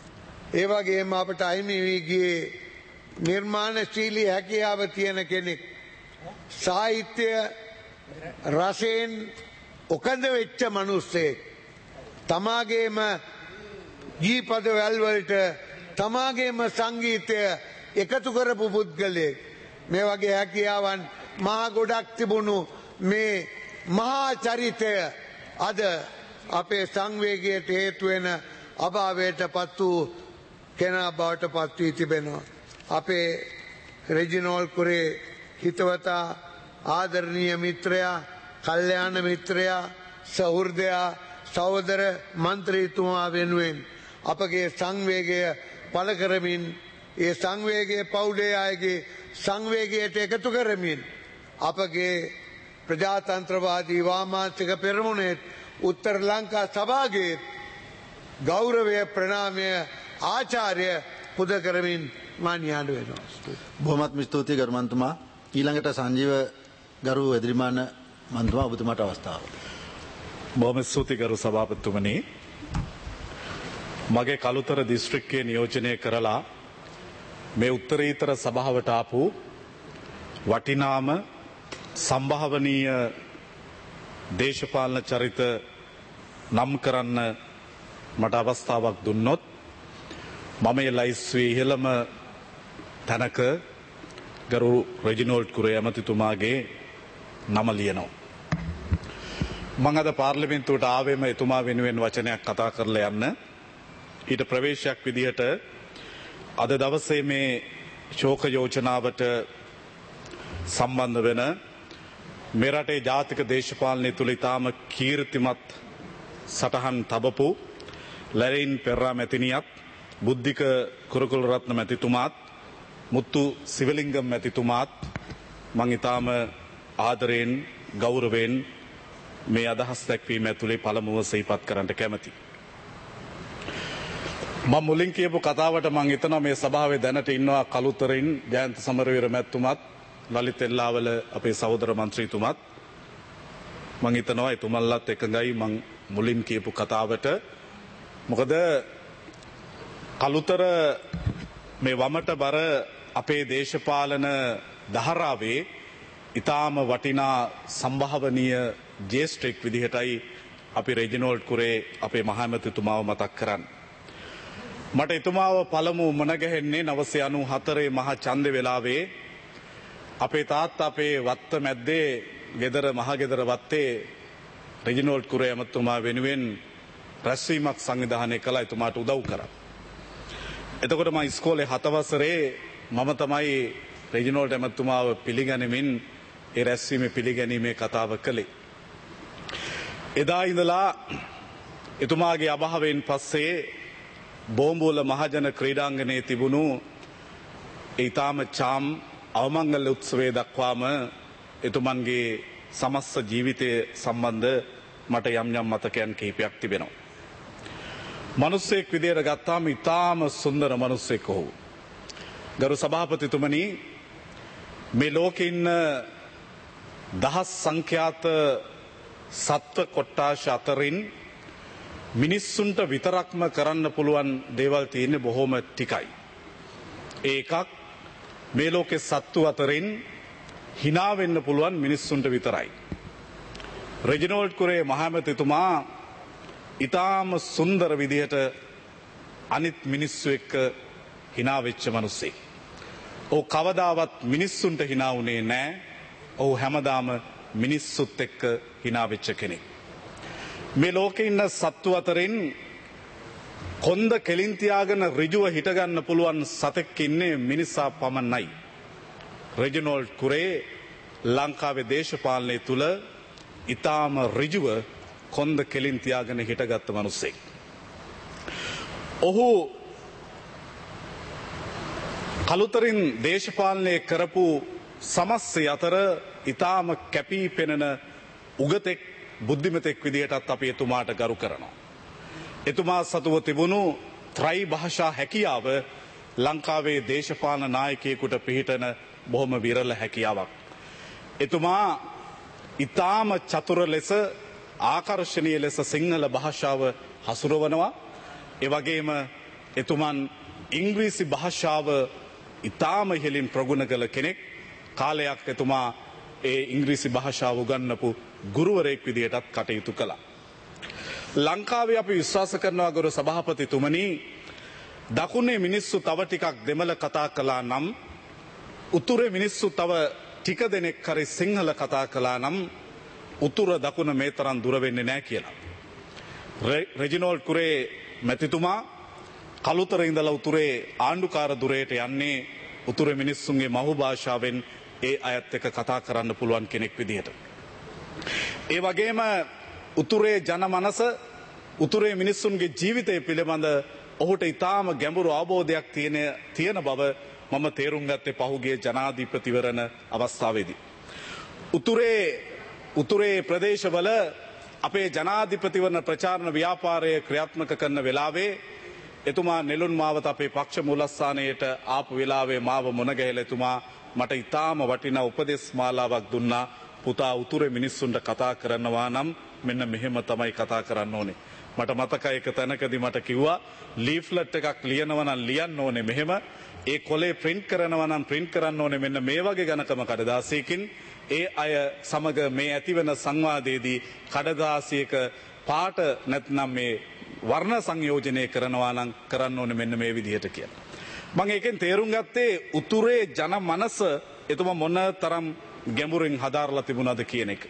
S3: ඒ වගේම අපට අයිමි වී ගියේ නිර්මාණශීලී හැකියාව තියෙන කෙනෙක්. සාහිත්‍ය රසයෙන් ඔකඳ වෙච්ච මිනිස්සෙක්. තමාගේම ගීපද වැල්වලට තමාගේම සංගීතය එකතු කරපු පුද්ගලයෙක්. මේ වගේ හැකියාවන් මහා ගොඩක් තිබුණු මේ මහා චරිතය අද අපේ සංවේගයට හේතු වෙන අභාවයට පත් වූ කෙනා බවට පත් වී තිබෙනවා. අපේ රෙජිනෝල් කුරේ හිතවතා ආදරණීය මිත්‍රයා කල්යාණ මිත්‍රයා සහෘදයා සහෝදර මන්ත්‍රීතුමා වෙනුවෙන් අපගේ සංවේගය පළ කරමින් ඒ සංවේගයේ පවුලේ අයගේ සංවේගයට එකතු කරමින් අපගේ ප්‍රජාතන්ත්‍රවාදී වාමාංශික පෙරමුණේ උත්තර ලංකා සභාවේ ගෞරවය ප්‍රණාමය ආචාර්ය පුද කරමින් මාන්‍යාඩ වෙනවා.
S1: බොහොමත්ම ස්තුතියි ගරු මන්තුමා. ඊළඟට සංජීව ගරු එදිරිමාන මන්තුමා ඔබතුමාට අවස්ථාව.
S4: බොහොම ස්තුතියි ගරු සභාපතිතුමනි. මගේ කළුතර දිස්ත්‍රික්කයේ නියෝජනය කරලා මේ උත්තරීතර සභාවට ආපු වටිනාම සම්භාවනීය දේශපාලන චරිත නම් කරන්න මට අවස්ථාවක් දුන්නොත් මම මේ ලයිස්ට්ුවේ ඉහළම තැනක ගරු රෙජිනෝල්ඩ් කුරේ ඇමතිතුමාගේ නම ලියනවා. මම අද පාර්ලිමේන්තුවට ආවෙම එතුමා වෙනුවෙන් වචනයක් කතා කරලා යන්න. ඊට ප්‍රවේශයක් විදිහට අද දවසේ මේ ශෝක යෝජනාවට සම්බන්ධ වෙන මේ රටේ ජාතික දේශපාලනය තුළ ඉතාම කීර්තිමත් සටහන් තබපු ලැරින් පෙරරා මැතිනියත් බුද්ධික කුරුකුල රත්න මැතිතුමාත් මුත්තු සිවලිංගම් මැතිතුමාත් මං ඉතාම ආදරයෙන් ගෞරවයෙන් මේ අදහස් දැක්වීම ඇතුලේ පළමුව සිහිපත් කරන්න කැමැතියි. මම මුලින් කියපු කතාවට මම හිතනවා මේ සභාවේ දැනට ඉන්නවා කළුතරින් ජයන්ත සමරවීර මැතිතුමත් ලලිත් එල්ලාවල අපේ සහෝදර මන්ත්‍රීතුමත් මම හිතනවා එතුමන්ලත් එකඟයි මම මුලින් කියපු කතාවට. මොකද කළුතර මේ වමට බර අපේ දේශපාලන දහරාවේ ඊටාම වටිනා සම්භාවනීය ජේෂ්ඨෙක් විදිහටයි අපි රෙජිනෝල්ඩ් කුරේ අපේ මහමැතිතුමාව මතක් කරන්නේ. මට එතුමාව පළමු මුණ ගැහෙන්නේ 994 මහා ඡන්දේ වෙලාවේ අපේ තාත්තා අපේ වත්ත මැද්දේ ගෙදර මහ ගෙදර වත්තේ රෙජිනෝල්ඩ් කුරේ ඇමතුමා වෙනුවෙන් රැස්වීමක් සංවිධානය කළා. එතුමාට උදව් කරා. එතකොට මම ඉස්කෝලේ 7 වසරේ මම තමයි රෙජිනෝල්ඩ් ඇමතුමාව පිළිගැනීමෙන් ඒ රැස්වීමේ පිළිගැනීමේ කතාව කළේ. එදා ඉඳලා එතුමාගේ අභාවයෙන් පස්සේ බෝම්බෝල මහජන ක්‍රීඩාංගණයේ තිබුණු ඊටාම චාම් අවමංගල උත්සවයේ දක්වාම එතුමන්ගේ සමස්ත ජීවිතය සම්බන්ධ මට යම් යම් මතකයන් කිහිපයක් තිබෙනවා. මිනිස්සෙක් විදියට ගත්තාම ඊටාම සුන්දර මිනිස්සෙක් ඔහු. ගරු සභාපතිතුමනි, මේ ලෝකේ ඉන්න දහස් සංඛ්‍යාත සත්ව කොට්ටාශ අතරින් මිනිස්සුන්ට විතරක්ම කරන්න පුළුවන් දේවල් තියෙන්නේ බොහොම ටිකයි. ඒකක් මේ ලෝකේ සත්තු අතරින් hina වෙන්න පුළුවන් මිනිස්සුන්ට විතරයි. රෙජිනෝල්ඩ් කුරේ මහමැතිතුමා ඊටාම සුන්දර විදිහට අනිත් මිනිස්සු එක්ක hina වෙච්ච මිනිස්සෙක්. ඔහු කවදාවත් මිනිස්සුන්ට hina වුණේ නැහැ. ඔහු හැමදාම මිනිස්සුත් එක්ක hina වෙච්ච කෙනෙක්. මේ ලෝකේ ඉන්න සත්තු අතරින් කොන්ද කෙලින් තියාගෙන ඍජුව හිට ගන්න පුළුවන් සතෙක් ඉන්නේ මිනිසා පමණයි. රෙජිනෝල්ඩ් කුරේ ලංකාවේ දේශපාලනය තුල ඊටාම ඍජුව කොන්ද කෙලින් තියාගෙන හිටගත්තු මිනිසෙක්. ඔහු කළුතරින් දේශපාලනය කරපු සමස්තය අතර ඊටාම කැපී පෙනෙන උගතෙක් බුද්ධිමතෙක් විදිහටත් අපි එතුමාට ගරු කරනවා. එතුමා සතුව තිබුණු ත්‍රයි භාෂා හැකියාව ලංකාවේ දේශපාලන නායකයෙකුට පිහිටන බොහොම විරල හැකියාවක්. එතුමා ඊටාම චතුර ලෙස ආකර්ශනීය ලෙස සිංහල භාෂාව හසුරවනවා. ඒ වගේම එතුමන් ඉංග්‍රීසි භාෂාව ඉතාම ඉහළින් ප්‍රගුණ කළ කෙනෙක්. කාලයක් එතුමා ඒ ඉංග්‍රීසි භාෂාව උගන්වපු ගුරුවරයෙක් විදිහටත් කටයුතු කළා. ලංකාවේ අපි විශ්වාස කරනවා ගරු සභාපතිතුමනි, දකුණේ මිනිස්සු තව ටිකක් දෙමළ කතා කළා නම්, උතුරේ මිනිස්සු තව ටික දෙනෙක් හරි සිංහල කතා කළා නම් උතුර දකුණ මේ තරම් දුර වෙන්නේ නැහැ කියලා. රෙජිනෝල්ඩ් කුරේ මැතිතුමා කළුතර ඉඳලා උතුරේ ආණ්ඩුකාර දුරයට යන්නේ උතුරේ මිනිස්සුන්ගේ මහු භාෂාවෙන් ඒ අයත් එක්ක කතා කරන්න පුළුවන් කෙනෙක් විදිහට. ඒ වගේම උතුරේ ජනමනස, උතුරේ මිනිස්සුන්ගේ ජීවිතය පිළිබඳ ඔහුට ඊටාම ගැඹුරු අවබෝධයක් තියෙන බව මම තේරුම් ගත්තේ පහුගිය ජනාධිපතිවරණ අවස්ථාවේදී. උතුරේ ප්‍රදේශවල අපේ ජනාධිපතිවරණ ප්‍රචාරණ ව්‍යාපාරය ක්‍රියාත්මක කරන වෙලාවේ එතුමා නෙළුන් මාවත අපේ පක්ෂ මූලස්ථානයට ආපු වෙලාවේ මාව මුණ ගැහිලා එතුමා මට ඊටාම වටිනා උපදෙස් මාලාවක් දුන්නා. පුතා, උතුරේ මිනිස්සුන්ට කතා කරනවා නම් මෙන්න මෙහෙම තමයි කතා කරන්න ඕනේ. මට මතකයි එක තැනකදී මට කිව්වා ලීෆ්ලට් එකක් ලියනවා නම් ලියන්න ඕනේ මෙහෙම, ඒ කොලේ print කරනවා නම් print කරන්න ඕනේ මෙන්න මේ වගේ ඝනකම කඩදාසියකින්. ඒ අය සමග මේ ඇතිවන සංවාදයේදී කඩදාසියක පාට නැත්නම් මේ වර්ණ සංයෝජනය කරනවා නම් කරන්න ඕනේ මෙන්න මේ විදිහට කියලා. මම ඒකෙන් තේරුම් ගත්තේ උතුරේ ජනමනස එතුමා මොන තරම් ගැඹුරින් හදාරලා තිබුණාද කියන එක.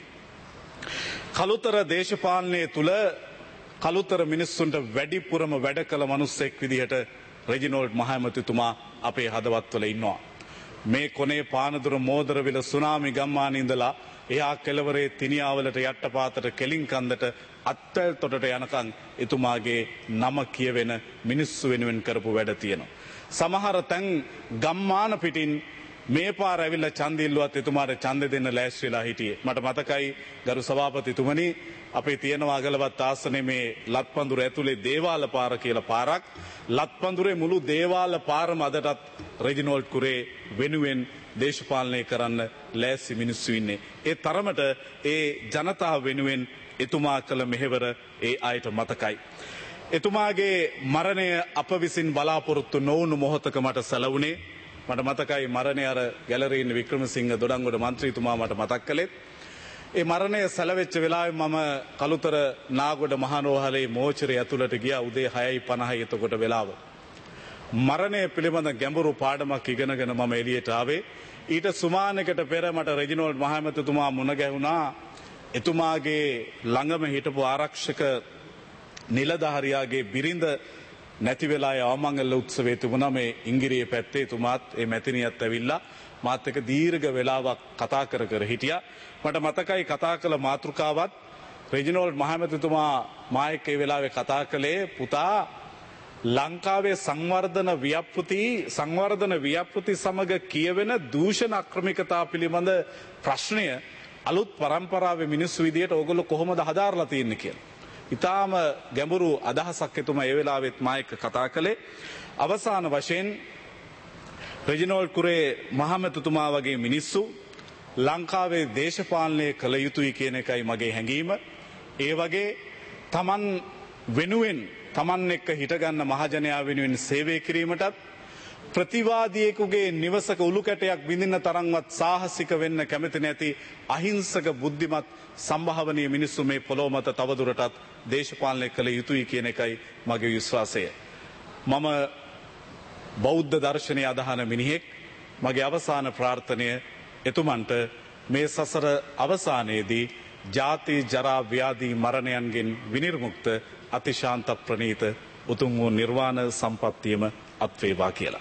S4: කළුතර දේශපාලනයේ තුල කළුතර මිනිස්සුන්ට වැඩිපුරම වැඩ කළ මිනිස්සෙක් විදිහට රෙජිනෝල්ඩ් මහමැතිතුමා අපේ හදවත්වල ඉන්නවා. මේ කොනේ පානදුර මෝදරවිල සුනාමි ගම්මානේ ඉඳලා එහා කෙළවරේ තිනියාවලට යට්ටපාතට කෙලින් කන්දට අත්තල් තොටට යනකම් එතුමාගේ නම කියවෙන මිනිස්සු වෙනුවෙන් කරපු වැඩ තියෙනවා. සමහර තැන් ගම්මාන පිටින් මේ පාර ඇවිල්ලා ඡන්දෙ ඉල්ලුවත් එතුමාට ඡන්දෙ දෙන්න ලෑස්ති වෙලා හිටියේ. මට මතකයි ගරු සභාපතිතුමනි, අපේ තියෙනවා අගලවත් ආසනේ මේ ලත්පඳුර ඇතුලේ දේවාල පාර කියලා පාරක්. ලත්පඳුරේ මුළු දේවාල පාරම අදටත් රෙජිනෝල්ඩ් කුරේ වෙනුවෙන් දේශපාලනය කරන්න ලෑස්ති මිනිස්සු ඉන්නේ. ඒ තරමට ඒ ජනතාව වෙනුවෙන් එතුමා කළ මෙහෙවර ඒ අයට මතකයි. එතුමාගේ මරණය අප විසින් බලාපොරොත්තු නොවුණු මොහොතක මට සැලවුණේ. මට මතකයි මරණය අර ගැලරියේ ඉන්න වික්‍රමසිංහ දොඩංගොඩ මන්ත්‍රීතුමා මට මතක් කළේ. ඒ මරණය සැලවෙච්ච වෙලාවේ මම කළුතර නාගොඩ මහනෝහලේ මෝචරේ ඇතුළට ගියා උදේ 6:50 එතකොට වෙලාව. මරණය පිළිබඳ ගැඹුරු පාඩමක් ඉගෙනගෙන මම එළියට ආවේ. ඊට සුමානකට පෙර මට රෙජිනෝල්ඩ් මහමැතිතුමා මුණ ගැහුණා. එතුමාගේ ළඟම හිටපු ආරක්ෂක නිලධාරියාගේ බිරිඳ නැති වෙලා යවමංගල උත්සවයේ තිබුණා මේ ඉංගිරියේ පැත්තේ. එතුමාත් ඒ මැතිනියත් ඇවිල්ලා මාත් එක්ක දීර්ඝ වේලාවක් කතා කර හිටියා. මට මතකයි කතා කළ මාතෘකාවත් රෙජිනෝල්ඩ් මහමැතිතුමා මා එක්ක ඒ වෙලාවේ කතා කළේ, පුතා, ලංකාවේ සංවර්ධන ව්‍යාපෘති සමග කියවෙන දූෂණ අක්‍රමිකතා පිළිබඳ ප්‍රශ්නය අලුත් පරම්පරාවේ මිනිස්සු විදියට ඕගොල්ලෝ කොහොමද හදාarලා තියන්නේ කියලා. ඊටාම ගැඹුරු අදහසක් එතුමා ඒ වෙලාවෙත් මා එක්ක කතා කළේ. අවසාන වශයෙන් රෙජිනෝල්ඩ් කුරේ මහමැතිතුමා වගේ මිනිස්සු ලංකාවේ දේශපාලනය කළ යුතුයි කියන එකයි මගේ හැඟීම. ඒ වගේ තමන් වෙනුවෙන් තමන් එක්ක හිටගන්න මහජනයා වෙනුවෙන් සේවය කිරීමටත්, ප්‍රතිවාදියෙකුගේ නිවසක උළු කැටයක් බිඳින්න තරම්වත් සාහසික වෙන්න කැමති නැති අහිංසක බුද්ධිමත් සම්භාවනීය මිනිස්සු මේ පොළොව මත තවදුරටත් දේශපාලනය කළ යුතුයි කියන එකයි මගේ විශ්වාසය. මම බෞද්ධ දර්ශනය අදහන මිනිහෙක්. මගේ අවසාන ප්‍රාර්ථනය එතුමන්ට මේ සසර අවසානයේදී ජාති ජරා ව්‍යාධි මරණයන්ගෙන් විනිර්මුක්ත අතිශාන්ත ප්‍රණීත උතුම් වූ නිර්වාණ සම්පත්තියම අත්වේවා කියලා.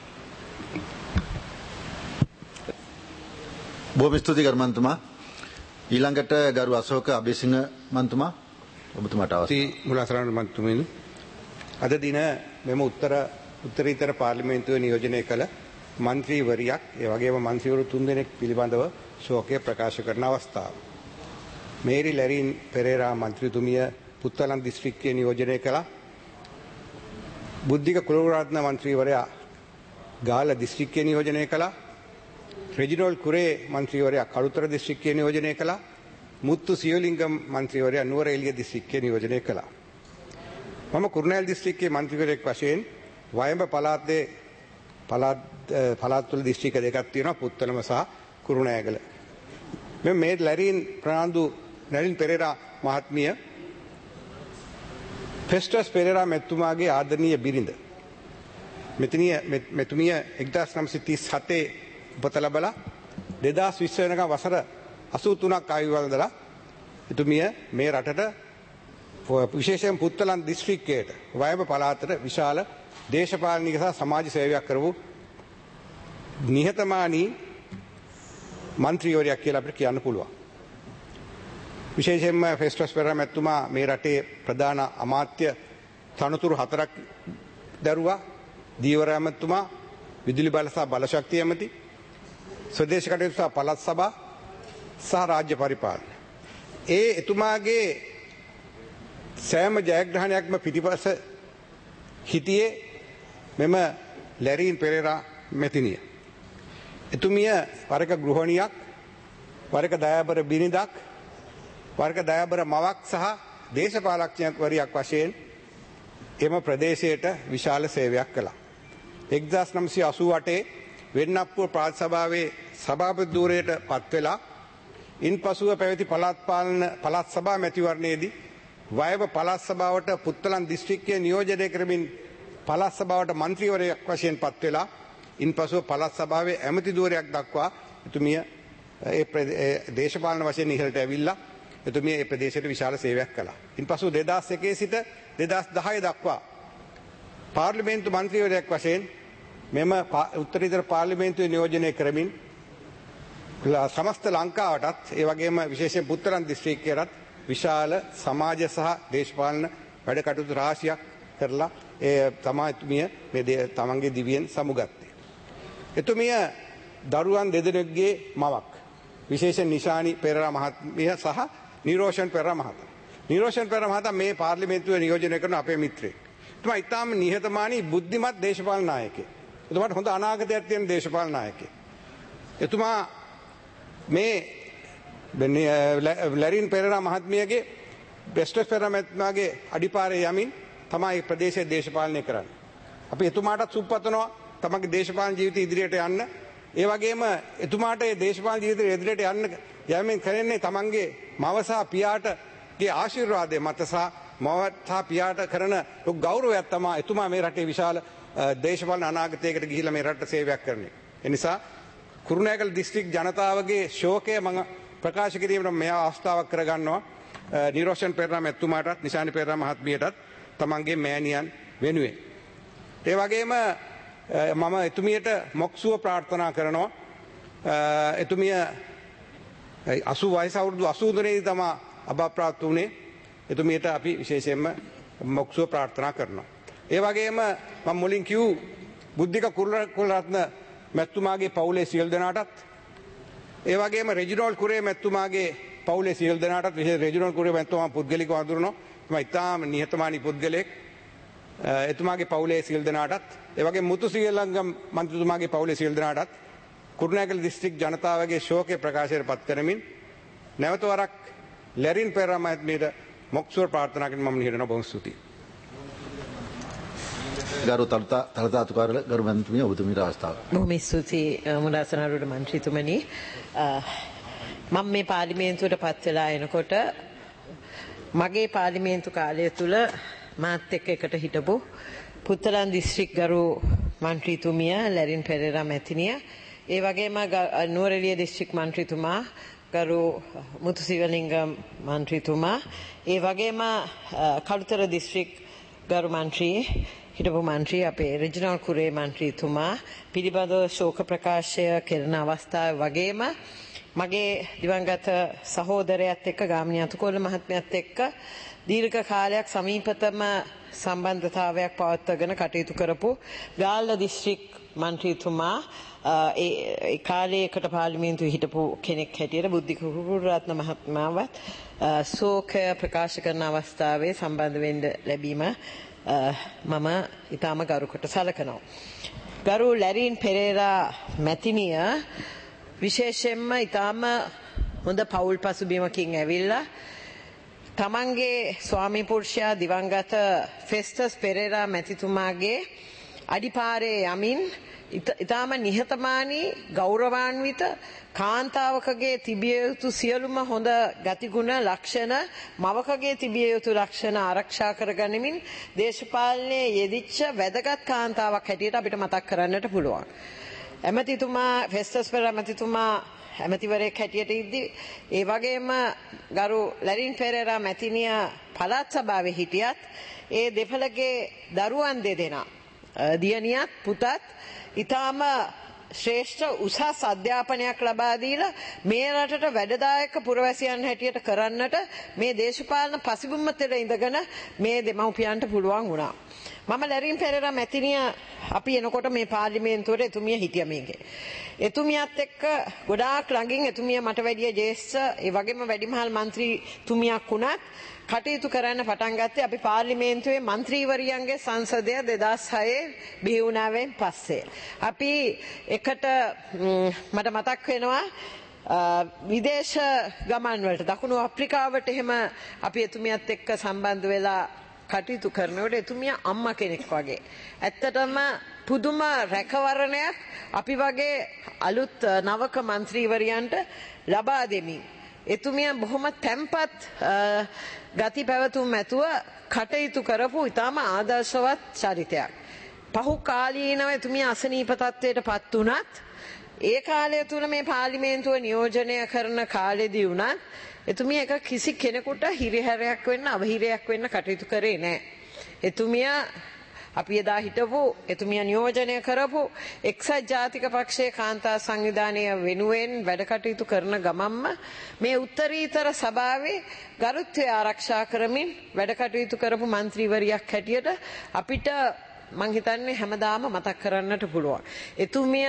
S1: බොහොම ස්තුතියි ගරු මන්තුමා. ඊළඟට ගරු අශෝක අබේසිංහ මන්තුමා, ඔබතුමාට අවසරයි.
S5: මුලසරණ මන්තුමිනි, අද දින මෙම උත්තරීතර පාර්ලිමේන්තුවේ නියෝජනය කළ මන්ත්‍රීවරියක්, ඒ වගේම මන්ත්‍රීවරු 3 දෙනෙක් පිළිබඳව ශෝකය ප්‍රකාශ කරන අවස්ථාව. මේරි ලැරින් පෙරේරා මන්ත්‍රීතුමිය පුත්තලම් දිස්ත්‍රික්කයේ නියෝජනය කළා. බුද්ධික කුලරත්න මන්ත්‍රීවරයා ගාල්ල දිස්ත්‍රික්කයේ නියෝජනය කළා. රෙජිනෝල්ඩ් කුරේ මන්ත්‍රීවරයා කළුතර දිස්ත්‍රික්කයේ නියෝජනය කළා. මුත්තු සියලිංගම් මන්ත්‍රීවරයා නුවරඑළිය දිස්ත්‍රික්කයේ නියෝජනය කළා. මම කුරුණෑගල දිස්ත්‍රික්කයේ මන්ත්‍රීවරයෙක් වශයෙන් වයඹ පළාතේ පළාත් තුළ දිස්ත්‍රික්ක දෙකක් තියෙනවා පුත්තලම සහ කුරුණෑගල. මේ ලැරින් පෙරේරා මහත්මිය ෆෙස්ටස් පෙරේරා මෙතුමාගේ ආදරණීය බිරිඳ. මෙතුමිය 1937 උපත ලැබලා 2020 වෙනකම් වසර 83ක් ආයු වන්දලා එතුමිය මේ රටට විශේෂයෙන් පුත්තලන් දිස්ත්‍රික්කයට වයඹ පළාතට විශාල දේශපාලනික සහ සමාජ සේවයක් කරපු නිහතමානී මන්ත්‍රීවරයෙක් කියලා අපිට කියන්න පුළුවන්. විශේෂයෙන්ම ෆෙස්ටස් පෙරේරා මැතිතුමා මේ රටේ ප්‍රධාන අමාත්‍ය තනතුරු 4ක් දරුවා. දීවර ඇමතුමා, විදුලි බල සහ බලශක්තිය ඇමති, ස්වදේශ කටයුතු සහ පළාත් සභා සහ රාජ්‍ය පරිපාලන. එතුමාගේ සෑම ජයග්‍රහණයක්ම පිටිපස හිටියේ මෙම ලැරීන් පෙරේරා මැතිනිය. එතුමිය වරක ගෘහණියක්, වරක දයාබර බිරිඳක්, වරක දයාබර මවක් සහ දේශපාලඥවරියක් වශයෙන් එම ප්‍රදේශයට විශාල සේවයක් කළා. 1988 වෙන්නප්පුව ප්‍රාන්ත සභාවේ සභාපති ධූරයට පත් වෙලා ඉන්පසුව පැවති පළාත් සභා මැතිවරණයේදී වයඹ පළාත් සභාවට පුත්තලන් දිස්ත්‍රික්කයේ නියෝජනය කරමින් පළාත් සභාවට මන්ත්‍රීවරයෙක් වශයෙන් පත් වෙලා ඉන්පසුව පළාත් සභාවේ ඇමති ධූරයක් දක්වා එතුමිය දේශපාලන වශයෙන් ඉහළට ඇවිල්ලා එතුමිය මේ ප්‍රදේශයට විශාල සේවයක් කළා. ඉන්පසු 2001 සිට 2010 දක්වා පාර්ලිමේන්තු මන්ත්‍රීවරයෙක් වශයෙන් මෙම උත්තරීතර පාර්ලිමේන්තුවේ නියෝජනය කරමින් සමස්ත ලංකාවටත් ඒ වගේම විශේෂයෙන් පුත්තලන් දිස්ත්‍රික්කයටත් විශාල සමාජ සහ දේශපාලන වැඩ කටයුතු රාශියක් කරලා තමයි එතුමිය මේ තමන්ගේ දිවියෙන් සමුගත්තේ. එතුමිය දරුවන් දෙදෙනෙකුගේ මවක්. විශේෂයෙන් නිශානි පෙරේරා මහත්මිය සහ නිරෝෂන් පෙරේරා මහතා. නිරෝෂන් පෙරේරා මහතා මේ පාර්ලිමේන්තුවේ නියෝජනය කරන අපේ මිත්‍රයෙක්. එතුමා ඉතාම නිහතමානී බුද්ධිමත් දේශපාලන නායකයෙක්. එතුමාට හොඳ අනාගතයක් තියෙන දේශපාලන නායකයෙක්. එතුමා මේ ලැරින් පෙරේරා මහත්මියගේ ෆෙස්ටස් පෙරේරා මහත්මයාගේ අඩිපාරේ යමින් තමයි ප්‍රදේශයේ දේශපාලනය කරන්නේ. අපි එතුමාටත් සුබපතනවා තමගේ දේශපාලන ජීවිතය ඉදිරියට යන්න. ඒ වගේම එතුමාට මේ දේශපාලන ජීවිතය ඉදිරියට යන්න යෑමෙන් කරන්නේ තමන්ගේ මව සහ පියාටගේ ආශිර්වාදය මත සහ මව සහ පියාට කරන ගෞරවයක් තමයි එතුමා මේ රටේ විශාල දේශපාලන අනාගතයකට ගිහිලා මේ රටට සේවයක් කරන්නේ. ඒ නිසා කුරුණෑගල දිස්ත්‍රික් ජනතාවගේ ශෝකය මම ප්‍රකාශ කිරීමට මේ අවස්ථාවක් කරගන්නවා. නිරෝෂන් පෙරේරා මැතිතුමාටත් නිශානි පෙරේරා මහත්මියටත් තමන්ගේ මෑණියන් වෙනුවෙන්. ඒ වගේම මම එතුමියට මොක්සුව ප්‍රාර්ථනා කරනවා. එතුමිය 80 වයස අවුරුදු 83 දී තමයි අභාප්‍රාප්ත වුණේ. එතුමියට අපි විශේෂයෙන්ම මොක්සුව ප්‍රාර්ථනා කරනවා. ඒ වගේම මම මුලින් කිව් බුද්ධික කුලරත්න මැතිතුමාගේ පවුලේ සියලු දෙනාටත් ඒ වගේම රෙජිනෝල් කුරේ මැතිතුමාගේ පවුලේ සියලු දෙනාටත් විශේෂ රෙජිනෝල් කුරේ මැතිතුමා පුද්ගලිකව හඳුනනවා. එතුමා ඉතාම නිහතමානී පුද්ගලයෙක්. එතුමාගේ පවුලේ සියලු දෙනාටත් ඒ වගේම මුතු සියලංගම් මන්ත්‍රීතුමාගේ පවුලේ සියලු දෙනාටත් කුරුණෑගල දිස්ත්‍රික් ජනතාවගේ ශෝකය ප්‍රකාශයට පත් කරමින් නැවත වරක් ලැරින් පෙරේරා මහත්මියට මොක්සුව ප්‍රාර්ථනා කරමින් මම නිහඬව බොහොම ස්තුතියි.
S1: ගරු තලතාතුකාරල ගරු මන්ත්‍රීතුමිය ඔබතුමීට අවස්ථාව.
S6: බොහොම ස්තුතියි මුදාසනාරුවට මන්ත්‍රීතුමනි. මම මේ පාර්ලිමේන්තුවට පත් වෙලා එනකොට මගේ පාර්ලිමේන්තු කාලය තුල මාත් එක්ක එකට හිටපු පුත්තලන් දිස්ත්‍රික් ගරු මන්ත්‍රීතුමිය ලැරින් පෙරේරා මැතිනිය, ඒ වගේම නුවරඑළිය දිස්ත්‍රික් මන්ත්‍රීතුමා ගරු මුතු සිවලිංගම් මන්ත්‍රීතුමා, ඒ වගේම කළුතර දිස්ත්‍රික් ගරු මන්ත්‍රී හිටපු මන්ත්‍රී අපේ රෙජිනෝල් කුරේ මන්ත්‍රීතුමා පිළිබඳව ශෝක ප්‍රකාශය කරන අවස්ථාවේ වගේම මගේ දිවංගත සහෝදරයත් එක්ක ගාමිණී අතුකොළ මහත්මයාත් එක්ක දීර්ඝ කාලයක් සමීපතම සම්බන්ධතාවයක් පවත්වාගෙන කටයුතු කරපු ගාල්ල දිස්ත්‍රික් මන්ත්‍රීතුමා ඒ කාලේ එකට පාර්ලිමේන්තුවේ හිටපු කෙනෙක් හැටියට බුද්ධික කුරුරත්න මහත්මයාවත් ශෝකය ප්‍රකාශ කරන අවස්ථාවේ සම්බන්ධ වෙන්න ලැබීම මම ඊටම ගරුකොට සලකනවා. ගරු ලැරින් පෙරේරා මැතිනිය විශේෂයෙන්ම ඊටම හොඳ පෞල් පසුබිමකින් ඇවිල්ලා තමන්ගේ ස්වාමී පුරුෂයා දිවංගත ෆෙස්ටස් පෙරේරා මැතිතුමාගේ අඩිපාරේ යමින් ඉතාම නිහතමානී ගෞරවාන්විත කාන්තාවකගේ තිබිය යුතු සියලුම හොඳ ගතිගුණ ලක්ෂණ මවකගේ තිබිය යුතු ලක්ෂණ ආරක්ෂා කරගනිමින් දේශපාලනයේ යෙදිච්ච වැදගත් කාන්තාවක් හැටියට අපිට මතක් කරන්නට පුළුවන්. ඇමතිතුමා ෆෙස්ටස් පෙරේරා ඇමතිතුමා ඇමතිවරයෙක් හැටියට ඉද්දි ඒ වගේම ගරු ලැරින් පෙරේරා මැතිණිය පළාත් සභාවේ හිටියත් ඒ දෙපළගේ දරුවන් දෙදෙනා දියණියත් පුතත් ඊටාම ශ්‍රේෂ්ඨ උසස් අධ්‍යාපනයක් ලබා දීලා මේ රටට වැඩදායක පුරවැසියන් හැටියට කරන්නට මේ දේශපාලන පසිබුම්ම තෙර ඉඳගෙන මේ දෙමව්පියන්ට පුළුවන් වුණා. මම ලැරින් පෙරේරා මැතිණිය අපි එනකොට මේ පාර්ලිමේන්තුවට එතුමිය හිටියා මේකේ. එතුමියත් එක්ක ගොඩාක් ළඟින් එතුමිය මට වැඩිය ජ්‍යෙෂ්ඨ ඒ වගේම වැඩිමහල් മന്ത്രിතුමියක් වුණත් කටයුතු කරන්න පටන් ගත්තේ අපි පාර්ලිමේන්තුවේ മന്ത്രിවරියන්ගේ සංසදය 2006 බිහි වුණාවෙන් පස්සේ. අපි එකට මට මතක් වෙනවා විදේශ ගමන් වලට දකුණු අප්‍රිකාවට එහෙම අපි එතුමියත් එක්ක සම්බන්ධ වෙලා කටයුතු කරනකොට එතුමිය අම්මා කෙනෙක් වගේ. ඇත්තටම පුදුම රැකවරණයක් අපි වගේ අලුත් නවක മന്ത്രിවරියන්ට ලබා දෙමින් එතුමිය බොහොම තැම්පත් ගති පැවතුම් ඇතුව කටයුතු කරපු ඉතාම ආදර්ශවත් චරිතයක්. පහු කාලීනව එතුමිය අසනීප තත්ත්වයට පත් වුණත් ඒ කාලය තුල මේ පාර්ලිමේන්තුව නියෝජනය කරන කාලෙදී වුණත් එතුමිය එක කිසි කෙනෙකුට හිරිහැරයක් වෙන්න අවහිරයක් වෙන්න කටයුතු කරේ නැහැ. එතුමිය අපි එදා හිටපු එතුමිය නියෝජනය කරපු එක්සත් ජාතික පක්ෂයේ කාන්තා සංවිධානය වෙනුවෙන් වැඩ කටයුතු කරන ගමම්ම මේ උත්තරීතර සභාවේ ගරුත්වය ආරක්ෂා කරමින් වැඩ කටයුතු කරපු മന്ത്രിවරියක් හැටියට අපිට මං හිතන්නේ හැමදාම මතක් කරන්නට පුළුවන්. එතුමිය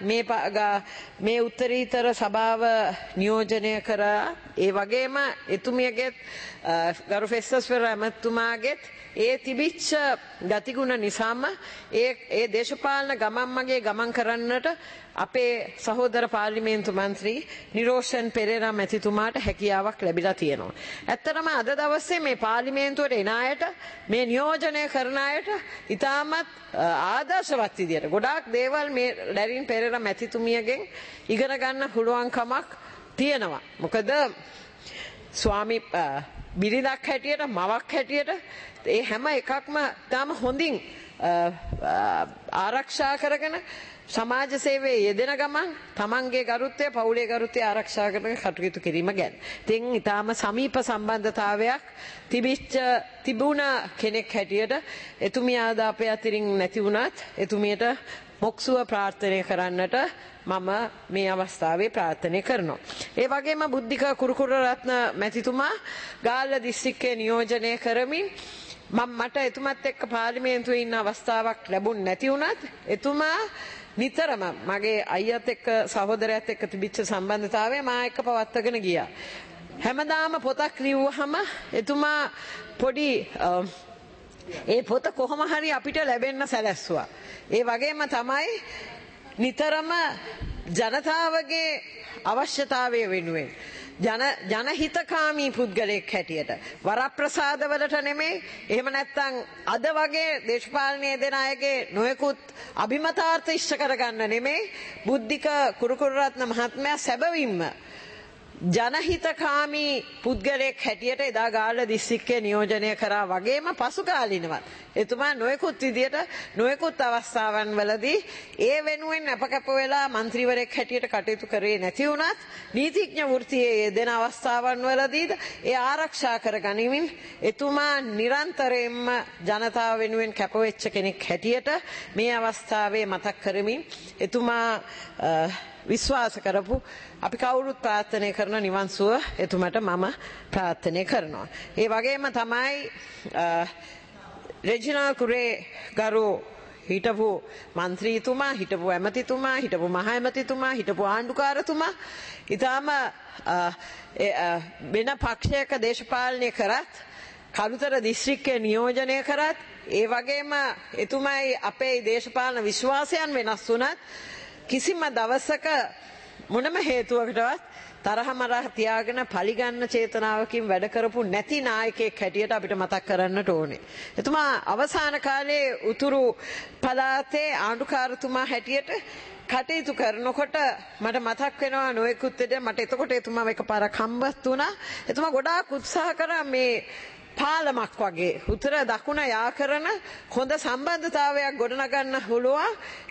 S6: මේ උත්තරීතර සභාව නියෝජනය කරා ඒ වගේම එතුමියගෙත් ගරු ෆෙස්ටස් පෙරේරා ඇමතිතුමාගෙත් ඒ තිබිච්ච ගතිගුණ නිසාම ඒ දේශපාලන ගමන් මගේ ගමන් කරන්නට අපේ සහෝදර පාර්ලිමේන්තු මන්ත්‍රී නිරෝෂන් පෙරේරා මැතිතුමාට හැකියාවක් ලැබිලා තියෙනවා. ඇත්තටම අද දවසේ මේ පාර්ලිමේන්තුවට එන අයට මේ නියෝජනය කරන අයට ඉතාමත් ආදර්ශවත් විදියට ගොඩාක් දේවල් මේ ලැරින් පෙරේරා මැතිතුමියගෙන් ඉගෙන ගන්න පුළුවන්කමක් තියෙනවා. මොකද ස්වාමි බිරිඳක් හැටියට මවක් හැටියට ඒ හැම එකක්ම තාම හොඳින් ආරක්ෂා කරගෙන සමාජ සේවයේ යෙදෙන ගමන් තමන්ගේ ගරුත්වය පවුලේ ගරුත්වය ආරක්ෂා කරගෙන කටයුතු කිරීම ගැන. ඉතින් ඊටාම සමීප සම්බන්ධතාවයක් තිබුණ කෙනෙක් හැටියට එතුමිය ආද අපේ අතරින් නැති වුණත් එතුමියට මොක්සුව ප්‍රාර්ථනා කරන්නට මම මේ අවස්ථාවේ ප්‍රාර්ථනා කරනවා. ඒ වගේම බුද්ධික කුරුකුරරත්න මැතිතුමා ගාල්ල දිස්ත්‍රික්කයේ නියෝජනය කරමින් මට එතුමත් එක්ක පාර්ලිමේන්තුවේ ඉන්න අවස්ථාවක් ලැබුණ නැති වුණත් එතුමා නිතරම මගේ අයියත් එක්ක සහෝදරයත් එක්ක තිබිච්ච සම්බන්ධතාවය මා එක්ක පවත්වාගෙන ගියා. හැමදාම පොතක් ලියුවහම එතුමා පොඩි ඒ පොත කොහොම හරි අපිට ලැබෙන්න සැලැස්සුවා. ඒ වගේම තමයි නිතරම ජනතාවගේ අවශ්‍යතාවය වෙනුවෙන් ජනහිතකාමී පුද්ගලයෙක් හැටියට වරප්‍රසාදවලට නෙමෙයි එහෙම නැත්නම් අද වගේ දේශපාලනයේ දෙන අයගේ නොයෙකුත් අභිමතාර්ථ ඉෂ්ට කරගන්න නෙමෙයි බුද්ධික කුරුකුරරත්න මහත්මයා සැබවින්ම ජනහිතකාමී පුද්ගලයෙක් හැටියට එදා ගාල්ල දිස්ත්‍රික්කයේ නියෝජනය කරා වගේම පසුකාලීනවත් එතුමා නොයෙකුත් විදියට නොයෙකුත් අවස්ථාවන් වලදී ඒ වෙනුවෙන් අපකප වෙලා മന്ത്രിවරයෙක් හැටියට කටයුතු කරේ නැති වුණත් නීතිඥ වෘත්තියේ යෙදෙන අවස්ථාවන් වලදී ඒ ආරක්ෂා කරගනිමින් එතුමා නිරන්තරයෙන්ම ජනතාව වෙනුවෙන් කැපවෙච්ච කෙනෙක් හැටියට මේ අවස්ථාවේ මතක් කරමින් එතුමා විශ්වාස කරපු අපි කවුරුත් ප්‍රාර්ථනා කරන නිවන් සුව එතුමට මම ප්‍රාර්ථනා කරනවා. ඒ වගේම තමයි රෙජිනල් කුරේ ගරු හිටපු മന്ത്രിතුමා හිටපු ඇමතිතුමා හිටපු මහ ඇමතිතුමා හිටපු ආණ්ඩුකාරතුමා ඊටාම වෙන පක්ෂයක දේශපාලනය කරත් කළුතර දිස්ත්‍රික්කයේ නියෝජනය කරත් ඒ වගේම එතුමයි අපේ දේශපාලන විශ්වාසයන් වෙනස් වුණත් කිසිම දවසක මොනම හේතුවකටවත් තරහ මරහ තියාගෙන පලිගන්න චේතනාවකින් වැඩ කරපු නැති නායකයෙක් හැටියට අපිට මතක් කරන්නට ඕනේ. එතුමා අවසාන කාලේ උතුරු පළාතේ ආණ්ඩුකාරතුමා හැටියට කටයුතු කරනකොට මට මතක් වෙනවා නොයෙකුත් විදිහට මට එතකොට එතුමාව එකපාරක් හම්බත් වුණා. එතුමා ගොඩාක් උත්සාහ කරා මේ පාලමක් වගේ උතර දකුණ යා කරන හොඳ සම්බන්ධතාවයක් ගොඩනගන්න හුළුවා.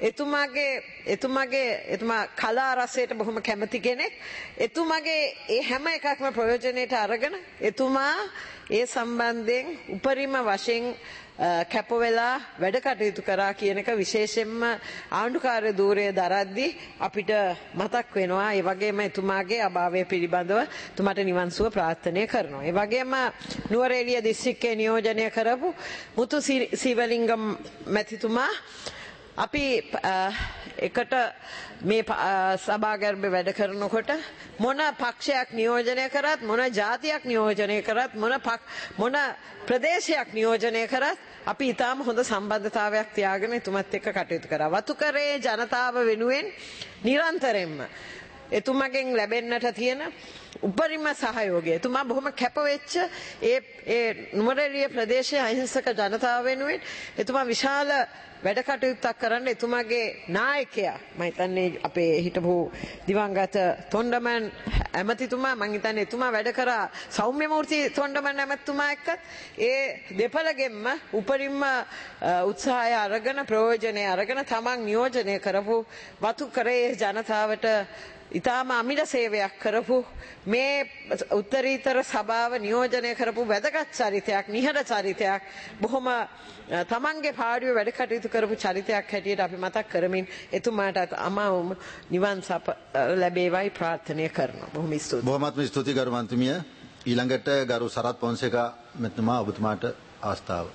S6: එතුමා කලා රසයට බොහොම කැමති කෙනෙක්. එතුමාගේ ඒ හැම එකක්ම ප්‍රයෝජනයට අරගෙන එතුමා ඒ සම්බන්ධයෙන් උපරිම වශයෙන් කැප වෙලා වැඩ කටයුතු කරා කියන එක විශේෂයෙන්ම ආණ්ඩුකාර ධූරය දරද්දී අපිට මතක් වෙනවා. ඒ වගේම එතුමාගේ අභාවය පිළිබඳව එතුමාට නිවන් සුව ප්‍රාර්ථනා කරනවා. ඒ වගේම නුවරඑළිය දිස්ත්‍රික්කයේ නියෝජනය කරපු මුතු සීවලිංගම් මැතිතුමා අපි එකට මේ සභාගර්භ වැඩ කරනකොට මොන පක්ෂයක් නියෝජනය කරත් මොන ජාතියක් නියෝජනය කරත් මොන ප්‍රදේශයක් නියෝජනය කරත් අපි ඊටාම හොඳ සම්බන්ධතාවයක් තියාගෙන එතුමත් එක්ක කටයුතු කරා. වතුකරේ ජනතාව වෙනුවෙන් නිරන්තරයෙන්ම එතුමගෙන් ලැබෙන්නට තියෙන උපරිම සහයෝගය එතුමා බොහොම කැපවෙච්ච ඒ නුවරඑළිය ප්‍රදේශයේ අහිංසක ජනතාව වෙනුවෙන් එතුමා විශාල වැඩ කටයුත්තක් කරන්න එතුමාගේ නායකයා මම හිතන්නේ අපේ හිටපු දිවංගත තොණ්ඩමන් ඇමතිතුමා මම හිතන්නේ එතුමා වැඩ කරා සෞම්‍යමූර්ති තොණ්ඩමන් ඇමතිතුමා එක්ක ඒ දෙපළගෙන්ම උපරිම උත්සාහය අරගෙන ප්‍රයෝජනය අරගෙන තමන් නියෝජනය කරපු වතුකරේ ජනතාවට ඉතාම අමිල සේවයක් කරපු මේ උත්තරීතර සභාව නියෝජනය කරපු වැදගත් චරිතයක් නිහඬ චරිතයක් බොහොම තමන්ගේ පාඩුවේ වැඩ කටයුතු කරපු චරිතයක් හැටියට අපි මතක් කරමින් එතුමාට අමාවම නිවන් සප ලැබේවයි ප්‍රාර්ථනා කරනවා. බොහොම ස්තුතියි.
S1: බොහොමත්ම ස්තුතියි ගරු මන්ත්‍රීමිය. ඊළඟට ගරු සරත් පොන්සේකා මැතිතුමා ඔබතුමාට අවස්ථාව.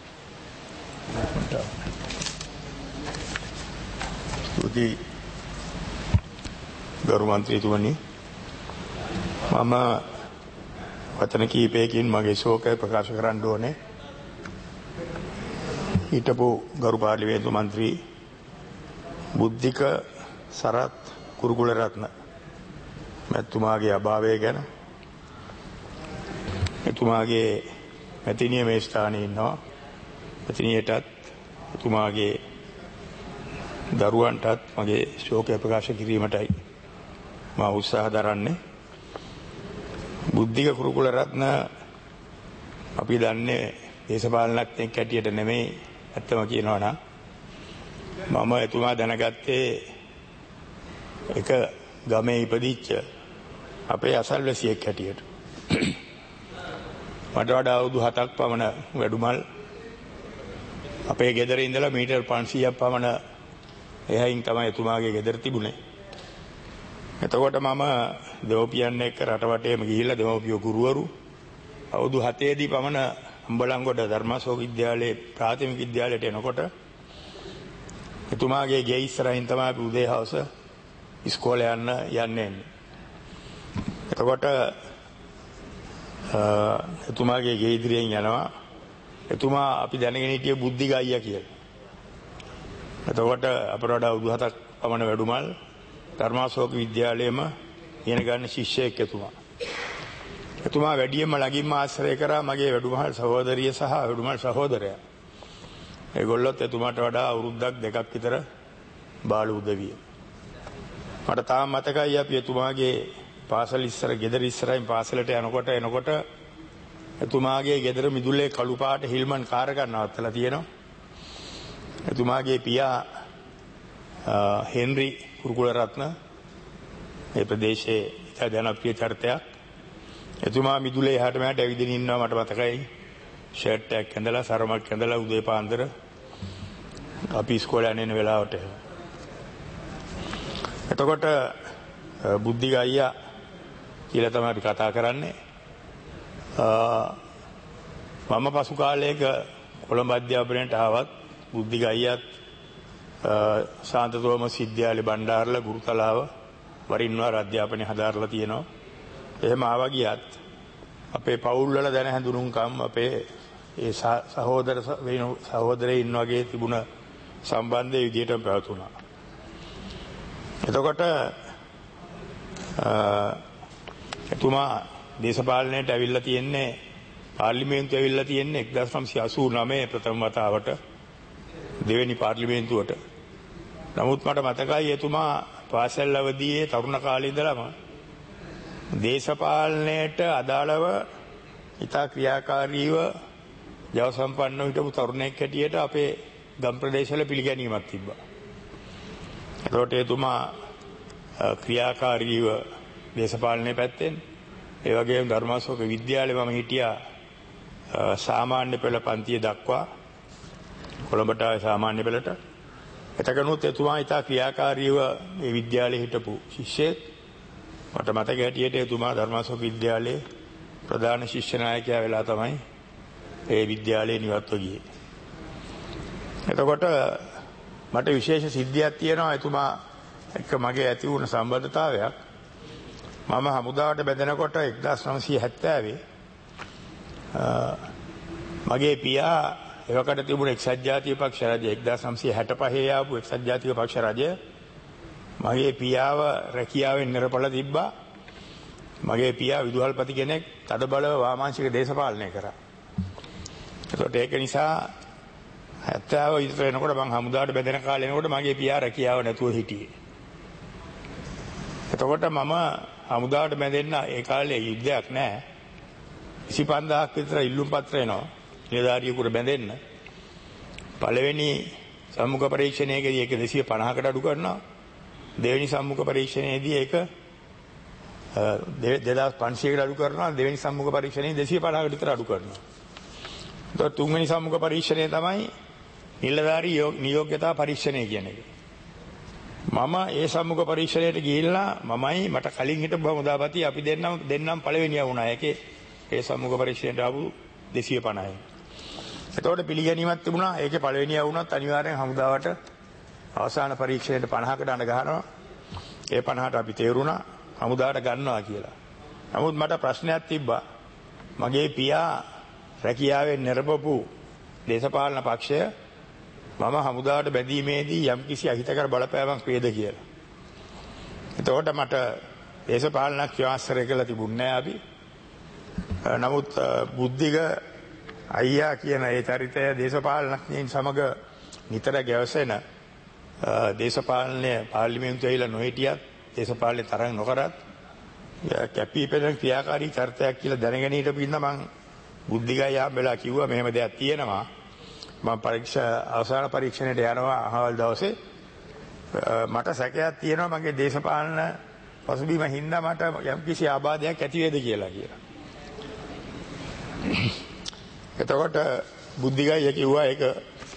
S7: ස්තුතියි ගරු මන්ත්‍රීතුමනි, මම වචන කීපයකින් මගේ ශෝකය ප්‍රකාශ කරන්න ඕනේ. හිටපු ගරු පාර්ලිමේන්තු මන්ත්‍රී බුද්ධික සරත් කුරුකුලරත්න මැතිතුමාගේ අභාවය ගැන එතුමාගේ මැතිනිය මේ ස්ථානයේ ඉන්නවා. මැතිනියටත් එතුමාගේ දරුවන්ටත් මගේ ශෝකය ප්‍රකාශ කිරීමටයි මම උත්සාහ දරන්නේ. බුද්ධික කුරුකුලරත්න අපි දන්නේ දේශපාලනඥයෙක් හැටියට නෙමෙයි. ඇත්තම කියනවා නම් මම එතුමා දැනගත්තේ එක ගමේ ඉපදිච්ච අපේ අසල්වැසියෙක් හැටියට. මට වඩා අවුරුදු 7ක් පමණ වැඩුමල් අපේ ගෙදර ඉඳලා මීටර් 500ක් පමණ එහයින් තමයි එතුමාගේ ගෙදර තිබුණේ. එතකොට මම දෙමෝපියන් එක්ක රටවටේම ගිහිල්ලා දෙමෝපිය ගුරුවරු අවුරුදු 7 දී පමණ අම්බලන්ගොඩ ධර්මාශෝක විද්‍යාලයේ ප්‍රාථමික විද්‍යාලයට එනකොට එතුමාගේ ගේ ඉස්සරහින් තමයි අපි උදේ හවස ඉස්කෝලේ යන්නේ. එතකොට එතුමාගේ ගේ ඉදිරියෙන් යනවා. එතුමා අපි දැනගෙන හිටියේ බුද්ධික අයියා කියලා. එතකොට අපට වඩා අවුරුදු 7ක් පමණ වැඩුමල් ධර්මාශෝක විද්‍යාලයේම ඉගෙන ගන්න ශිෂ්‍යයෙක් එතුමා. එතුමා වැඩියෙන්ම ළඟින්ම ආශ්‍රය කරා මගේ වැඩුමල් සහෝදරිය සහ වැඩුමල් සහෝදරයා. ඒගොල්ලොත් එතුමාට වඩා අවුරුද්දක් දෙකක් විතර බාල උදවිය. මට තාම මතකයි අපි එතුමාගේ පාසල ඉස්සර ගෙදර ඉස්සරහින් පාසලට එනකොට එතුමාගේ ගෙදර මිදුලේ කළු පාට හිල්මන් කාර් එකක් නවත්තලා තියෙනවා. එතුමාගේ පියා හෙන්රි කුරුකුලරත්න මේ ප්‍රදේශයේ ඉතා ජනප්‍රිය චරිතයක්. එතුමා මිදුලේ එහාට මෙහාට ඇවිදින ඉන්නවා මට මතකයි. ෂර්ට් එකක් ඇඳලා සරමක් ඇඳලා උදේ පාන්දර අපි ඉස්කෝලේ යන වෙලාවට. එතකොට බුද්ධික අයියා කියලා තමයි අපි කතා කරන්නේ. මම පසු කාලයක කොළඹ අධ්‍යාපනයට ආවත් බුද්ධික අයියාත් ශාන්ත තෝමස් විද්‍යාලේ බණ්ඩාරල ගුරුතලාව වරින් වර අධ්‍යාපනය හදාarලා තියෙනවා. එහෙම ආවා ගියත් අපේ පවුල් වල දැන හැඳුනුම්කම් අපේ ඒ සහෝදරයින් වගේ තිබුණ සම්බන්ධයේ විදියටම පැවතුණා. එතකොට එතුමා දේශපාලනයට ඇවිල්ලා තියෙන්නේ පාර්ලිමේන්තුව ඇවිල්ලා තියෙන්නේ 1989 ප්‍රථම වතාවට දෙවෙනි පාර්ලිමේන්තුවට. නමුත් මට මතකයි එතුමා පාසල් අවදියේ තරුණ කාලේ ඉඳලම දේශපාලනයට අදාළව ඉතා ක්‍රියාකාරීව ජව සම්පන්නව හිටපු තරුණයෙක් හැටියට අපේ ගම් ප්‍රදේශවල පිළිගැනීමක් තිබ්බා. ඒකට එතුමා ක්‍රියාකාරීව දේශපාලනයේ පැත්තෙන් ඒ වගේම ධර්මාශෝක විද්‍යාලයේ මම හිටියා සාමාන්‍ය පෙළ පන්තිය දක්වා කොළඹට සාමාන්‍ය පෙළට. එතකනුත් එතුමා ඉතා ක්‍රියාකාරීව මේ විද්‍යාලයේ හිටපු ශිෂ්‍යෙක්. මට මතක හැටියට එතුමා ධර්මාශෝක විද්‍යාලයේ ප්‍රධාන ශිෂ්‍ය නායකයා වෙලා තමයි ඒ විද්‍යාලයේ නිවත්ව ගියේ. එතකොට මට විශේෂ සිද්ධියක් තියෙනවා එතුමා එක්ක මගේ ඇති වුණ සම්බන්ධතාවයක්. මම හමුදාවට බැඳෙනකොට 1970 මගේ පියා එවකට තිබුණ එක්සත් ජාතික පක්ෂ රජය 1965 ආපු එක්සත් ජාතික පක්ෂ රජය මගේ පියාව රැකියාවෙන් නිරපල තිබ්බා. මගේ පියා විදුහල්පති කෙනෙක් තදබලව වාමාංශික දේශපාලනය කරා. ඒකට ඒක නිසා 70 විතර වෙනකොට මම හමුදාවට බැඳෙන කාලේ එනකොට මගේ පියා රැකියාව නැතුව හිටියේ. එතකොට මම හමුදාවට බැඳෙන්න ඒ කාලේ යුද්ධයක් නැහැ. 25000ක් විතර ඉල්ලුම් පත්‍ර එනවා නිලධාරියෙකුට බැඳෙන්න. පළවෙනි සම්මුඛ පරීක්ෂණයේදී ඒක 250කට අඩු කරනවා. දෙවෙනි සම්මුඛ පරීක්ෂණයේදී ඒක 2500කට අඩු කරනවා. දෙවෙනි සම්මුඛ පරීක්ෂණයේ 250කට විතර අඩු කරනවා. ඒත් තුන්වෙනි සම්මුඛ පරීක්ෂණය තමයි නිලධාරී නියෝග්‍යතා පරීක්ෂණය කියන එක. මම ඒ සම්මුඛ පරීක්ෂණයට ගිහිල්ලා මමයි මට කලින් හිටපු හමුදාපති අපි දෙන්නම් පළවෙනියා වුණා. ඒකේ ඒ සම්මුඛ පරීක්ෂණයට ආපු 250යි. එතකොට පිළිගැනීමක් තිබුණා. ඒකේ පළවෙනියා වුණත් අනිවාර්යෙන් හමුදාවට අවසාන පරීක්ෂණයට 50කට අඬ ගහනවා. ඒ 50ට අපි තේරුණා හමුදාවට ගන්නවා කියලා. නමුත් මට ප්‍රශ්නයක් තිබ්බා. මගේ පියා රැකියාවෙන් නිරපපු දේශපාලන පක්ෂය මම හමුදාවට බැඳීමේදී යම්කිසි අහිතකර බලපෑමක් වේද කියලා. එතකොට මට දේශපාලනක් ආශ්‍රය කළා තිබුණේ නැහැ අපි. නමුත් බුද්ධික අයියා කියන ඒ චරිතය දේශපාලනඥයින් සමග නිතර ගැවසෙන දේශපාලනයේ පාර්ලිමේන්තුවේ ඇවිල්ලා නොහිටියත් දේශපාලනේ තරඟ නොකරත් කැපී පෙනෙන ක්‍රියාකාරී චරිතයක් කියලා දැනගෙන හිටපු ඉන්න මං බුද්ධික අයියා වෙලා කිව්වා මෙහෙම දෙයක් තියෙනවා. මම අවසාන පරීක්ෂණයට යනවා අහවල් දවසේ. මට සැකයක් තියෙනවා මගේ දේශපාලන පසුබිම හින්දා මට යම්කිසි ආබාධයක් ඇති වේද කියලා. එතකොට බුද්ධිකයි කිව්වා ඒක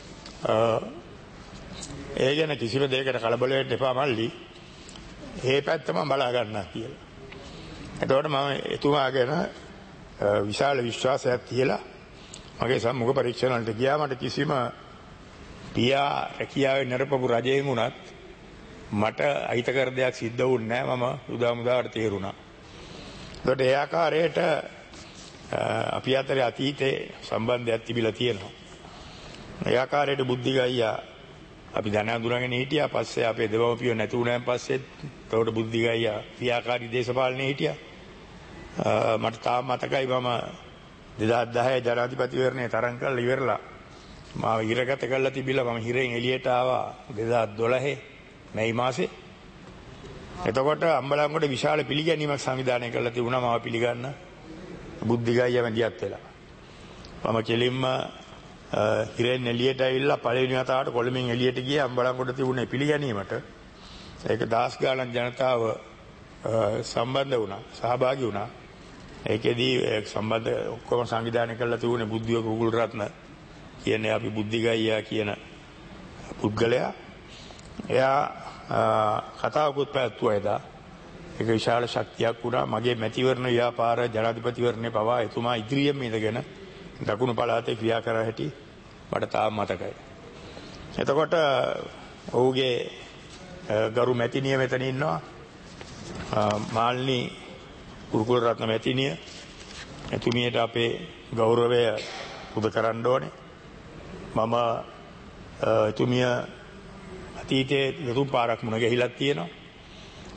S7: ඒ ගැන කිසිම දෙයකට කලබල වෙන්න එපා මල්ලි. ඒ පැත්තම බලා ගන්නවා කියලා. එතකොට මම එතුමා ගැන විශාල විශ්වාසයක් තියලා මගේ සම්මුඛ පරීක්ෂණ වලට ගියා. මට කිසිම පියා රැකියාවේ නිරපපු රජයෙන් වුණත් මට අහිතකර දෙයක් සිද්ධ වුණේ නැහැ. මම උදාමුදාවට තේරුණා. ඒකට ඒ ආකාරයට අපි අතරේ අතීතේ සම්බන්ධයක් තිබිලා තියෙනවා. ඒ ආකාරයට බුද්ධික අයියා අපි දැන අඳුරගෙන හිටියා. පස්සේ අපේ දෙමව්පියෝ නැති වුණාන් පස්සේ ඒකට බුද්ධික අයියා ක්‍රියාකාරී දේශපාලනයේ හිටියා. මට තාම මතකයි මම 2010 ජනාධිපතිවරණේ තරඟ කරලා ඉවරලා මාව ඉරගත කරලා තිබිලා මම හිරෙන් එළියට ආවා 2012 මැයි මාසේ. එතකොට අම්බලන්ගොඩ විශාල පිළිගැනීමක් සංවිධානය කරලා තිබුණා මාව පිළිගන්න බුද්ධික අයියා මැදිහත් වෙලා. මම කෙලින්ම හිරෙන් එළියට ඇවිල්ලා පළවෙනි වතාවට කොළඹින් එළියට ගියේ අම්බලන්ගොඩ තිබුණේ පිළිගැනීමට. ඒක දහස් ගාණක් ජනතාව සම්බන්ධ වුණා, සහභාගී වුණා. ඒකෙදී සම්බන්ධ ඔක්කොම සංවිධානය කරලා තිබුණේ බුද්ධික කුකුල් රත්න කියන්නේ අපි බුද්ධික අයියා කියන පුද්ගලයා. එයා කතාවකුත් පැවැත්තුවා එදා. ඒක විශාල ශක්තියක් වුණා. මගේ මැතිවරණ ව්‍යාපාර ජනාධිපතිවරණේ පවා එතුමා ඉදිරියෙන් ඉඳගෙන දකුණු පළාතේ ක්‍රියා කර හැටි මට තාම මතකයි. එතකොට ඔහුගේ ගරු මැතිණිය මෙතන ඉන්නවා. මාල්නි කුරුකුල රත්න මැතිණිය. එතුමියට අපේ ගෞරවය පුද කරන්න ඕනේ. මම එතුමිය අතීතයේ දෙතුන් පාරක් මුණ ගැහිලා තියෙනවා.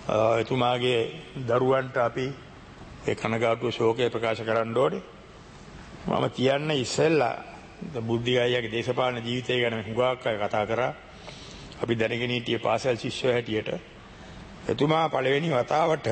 S7: එතුමාගේ දරුවන්ට අපි ඒ කනගාටුව ශෝකය ප්‍රකාශ කරන්න ඕනේ. මම කියන්න ඉස්සෙල්ලා බුද්ධික අයියාගේ දේශපාලන ජීවිතය ගැන හුඟක් අය කතා කරා. අපි දැනගෙන හිටියේ පාසල් ශිෂ්‍යයෝ හැටියට. එතුමා පළවෙනි වතාවට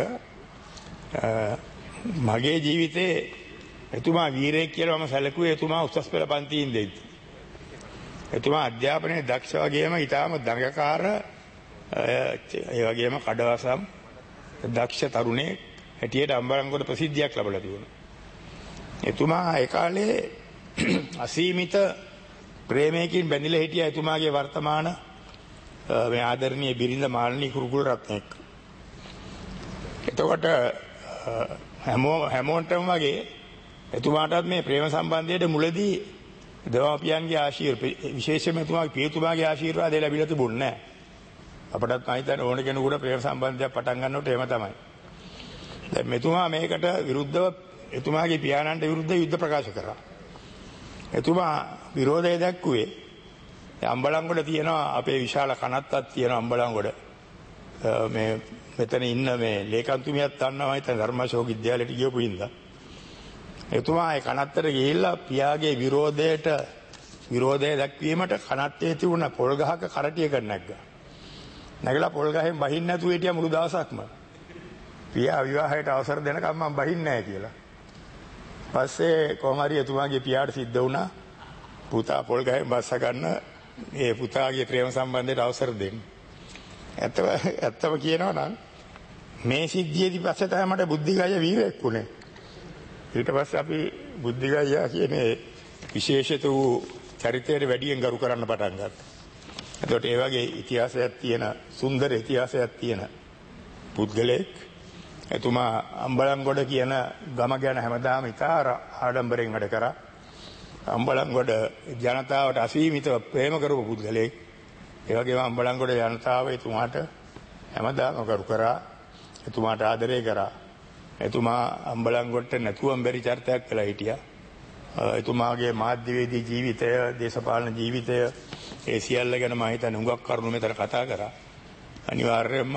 S7: මගේ ජීවිතේ එතුමා වීරයෙක් කියලා මම සැලකුවේ එතුමා උසස් පෙළ පන්තියේ ඉඳිද්දි. එතුමා අධ්‍යාපනයේ දක්ෂ වගේම ඊටාම දඟකාර ඒ වගේම කඩවසම් දක්ෂ තරුණයෙක් හැටියට අම්බලන්ගොඩ ප්‍රසිද්ධියක් ලැබලා තිබුණා. එතුමා ඒ කාලේ අසීමිත ප්‍රේමයකින් බැඳිලා හිටියා එතුමාගේ වර්තමාන මේ ආදරණීය බිරිඳ මාලිනී කුරුකුල රත්නයක. එතකොට හැමෝටම වගේ එතුමාටත් මේ ප්‍රේම සම්බන්ධයේ මුලදී දෙමාපියන්ගේ ආශිර්වාද විශේෂයෙන්ම එතුමාගේ පියතුමාගේ ආශිර්වාදය ලැබිලා තිබුණේ නැහැ. අපටත් මම හිතන්නේ ඕන කෙනෙකුට ප්‍රේම සම්බන්ධයක් පටන් ගන්නකොට එහෙම තමයි. දැන් මෙතුමා මේකට විරුද්ධව එතුමාගේ පියාණන්ට විරුද්ධව යුද්ධ ප්‍රකාශ කරා. එතුමා විරෝධය දැක්ුවේ අම්බලන්ගොඩ තියෙනවා අපේ විශාල කනත්තක් තියෙන අම්බලන්ගොඩ මේ මෙතන ඉන්න මේ ලේකම්තුමියක් දන්නවා හිතන ධර්මාශෝක විද්‍යාලයට ගියපු ඉඳලා එතුමා ඒ කනත්තට ගිහිල්ලා පියාගේ විරෝධය දැක්වීමට කනත්තේ තිබුණ පොල් ගහක කරටියක නැග්ගා. නැගලා පොල් ගහෙන් බහින්න නැතුව හිටියා මුළු දවසක්ම. පියා විවාහයට අවසර දෙනකම් මම බහින්නේ නැහැ කියලා. පස්සේ කොහොම හරි එතුමාගේ පියාට සිද්ධ වුණා පුතා පොල් ගහෙන් බස්ස ගන්න ඒ පුතාගේ ප්‍රේම සම්බන්ධයට අවසර දෙන්න. ඇත්තම කියනවා නම් මේ සිද්ධියේදී පස්සේ තමයි මට බුද්ධික අයියා වීරයෙක් වුණේ. ඊට පස්සේ අපි බුද්ධික අයියා කියන්නේ විශේෂිත වූ චරිතයට වැඩියෙන් ගරු කරන්න පටන් ගත්තා. එතකොට ඒ වගේ ඉතිහාසයක් තියෙන සුන්දර ඉතිහාසයක් තියෙන පුද්ගලෙක් එතුමා අම්බලන්ගොඩ කියන ගම ගැන හැමදාම ඉතා ආඩම්බරෙන් වැඩ කරා. අම්බලන්ගොඩ ජනතාවට අසීමිතව ප්‍රේම කරපු පුද්ගලෙක්. ඒ වගේම අම්බලන්ගොඩ ජනතාව එතුමාට හැමදාම කරු කරා. එතුමාට ආදරය කරා. එතුමා අම්බලන්ගොඩට නැතුවම් බැරි චරිතයක් වෙලා හිටියා. එතුමාගේ මාධ්‍යවේදී ජීවිතය, දේශපාලන ජීවිතය ඒ සියල්ල ගැන මම හිතන්නේ හුඟක් කරුණු මෙතන කතා කරා. අනිවාර්යයෙන්ම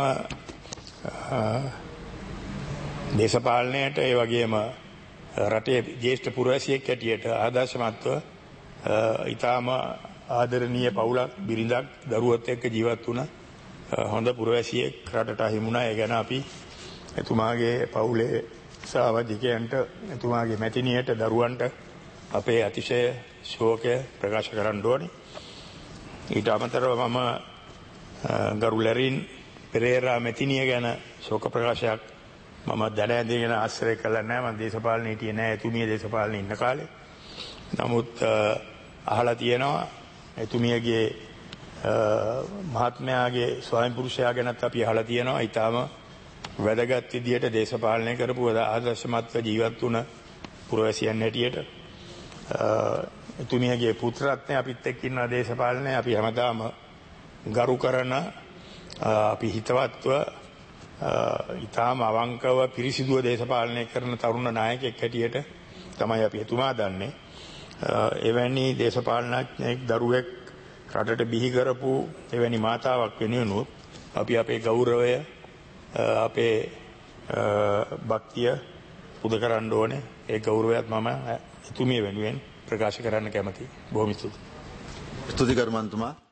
S7: දේශපාලනයට ඒ වගේම රටේ ජ්‍යෙෂ්ඨ පුරවැසියෙක් හැටියට ආදර්ශමත්ව ඊටාම ආදරණීය පවුලක් බිරිඳක් දරුවොත් එක්ක ජීවත් වුණ හොඳ පුරවැසියෙක් රටට හිමුණා. ඒ ගැන අපි එතුමාගේ පවුලේ සහවදිකයන්ට එතුමාගේ මැතිණියට දරුවන්ට අපේ අතිශය ශෝකය ප්‍රකාශ කරන්න ඕනේ. ඊට අමතරව මම ගරු ලැරින් පෙරේරා මැතිණිය ගැන ශෝක ප්‍රකාශයක් මම දැන ඇඳගෙන ආශ්‍රය කළා නෑ. මම දේශපාලනේ හිටියේ නෑ එතුමිය දේශපාලනේ ඉන්න කාලේ. නමුත් අහලා තියෙනවා එතුමියගේ මහත්මයාගේ ස්වයං පුරුෂයා ගැනත් අපි අහලා තියෙනවා. ඊටාම වැදගත් විදියට දේශපාලනය කරපු ආදර්ශමත්ව ජීවත් වුණ පුරවැසියන් හැටියට එතුමියගේ පුත්‍රරත්නය අපිත් එක්ක ඉන්න දේශපාලනය අපි හැමදාම ගරු කරන අපි හිතවත්ව ඊටාම අවංකව පිරිසිදුව දේශපාලනය කරන තරුණ නායකයෙක් හැටියට තමයි අපි එතුමා දන්නේ. එවැනි දේශපාලනඥයෙක් දරුවෙක් රටට බිහි කරපු එවැනි මාතාවක් වෙනුවෙන් අපි අපේ ගෞරවය අපේ භක්තිය පුද කරන්න ඕනේ. ඒ ගෞරවයත් මම එතුමිය වෙනුවෙන් ප්‍රකාශ කරන්න කැමතියි. බොහොම ස්තුතියි.
S1: ස්තුති කර්මන්තුමා.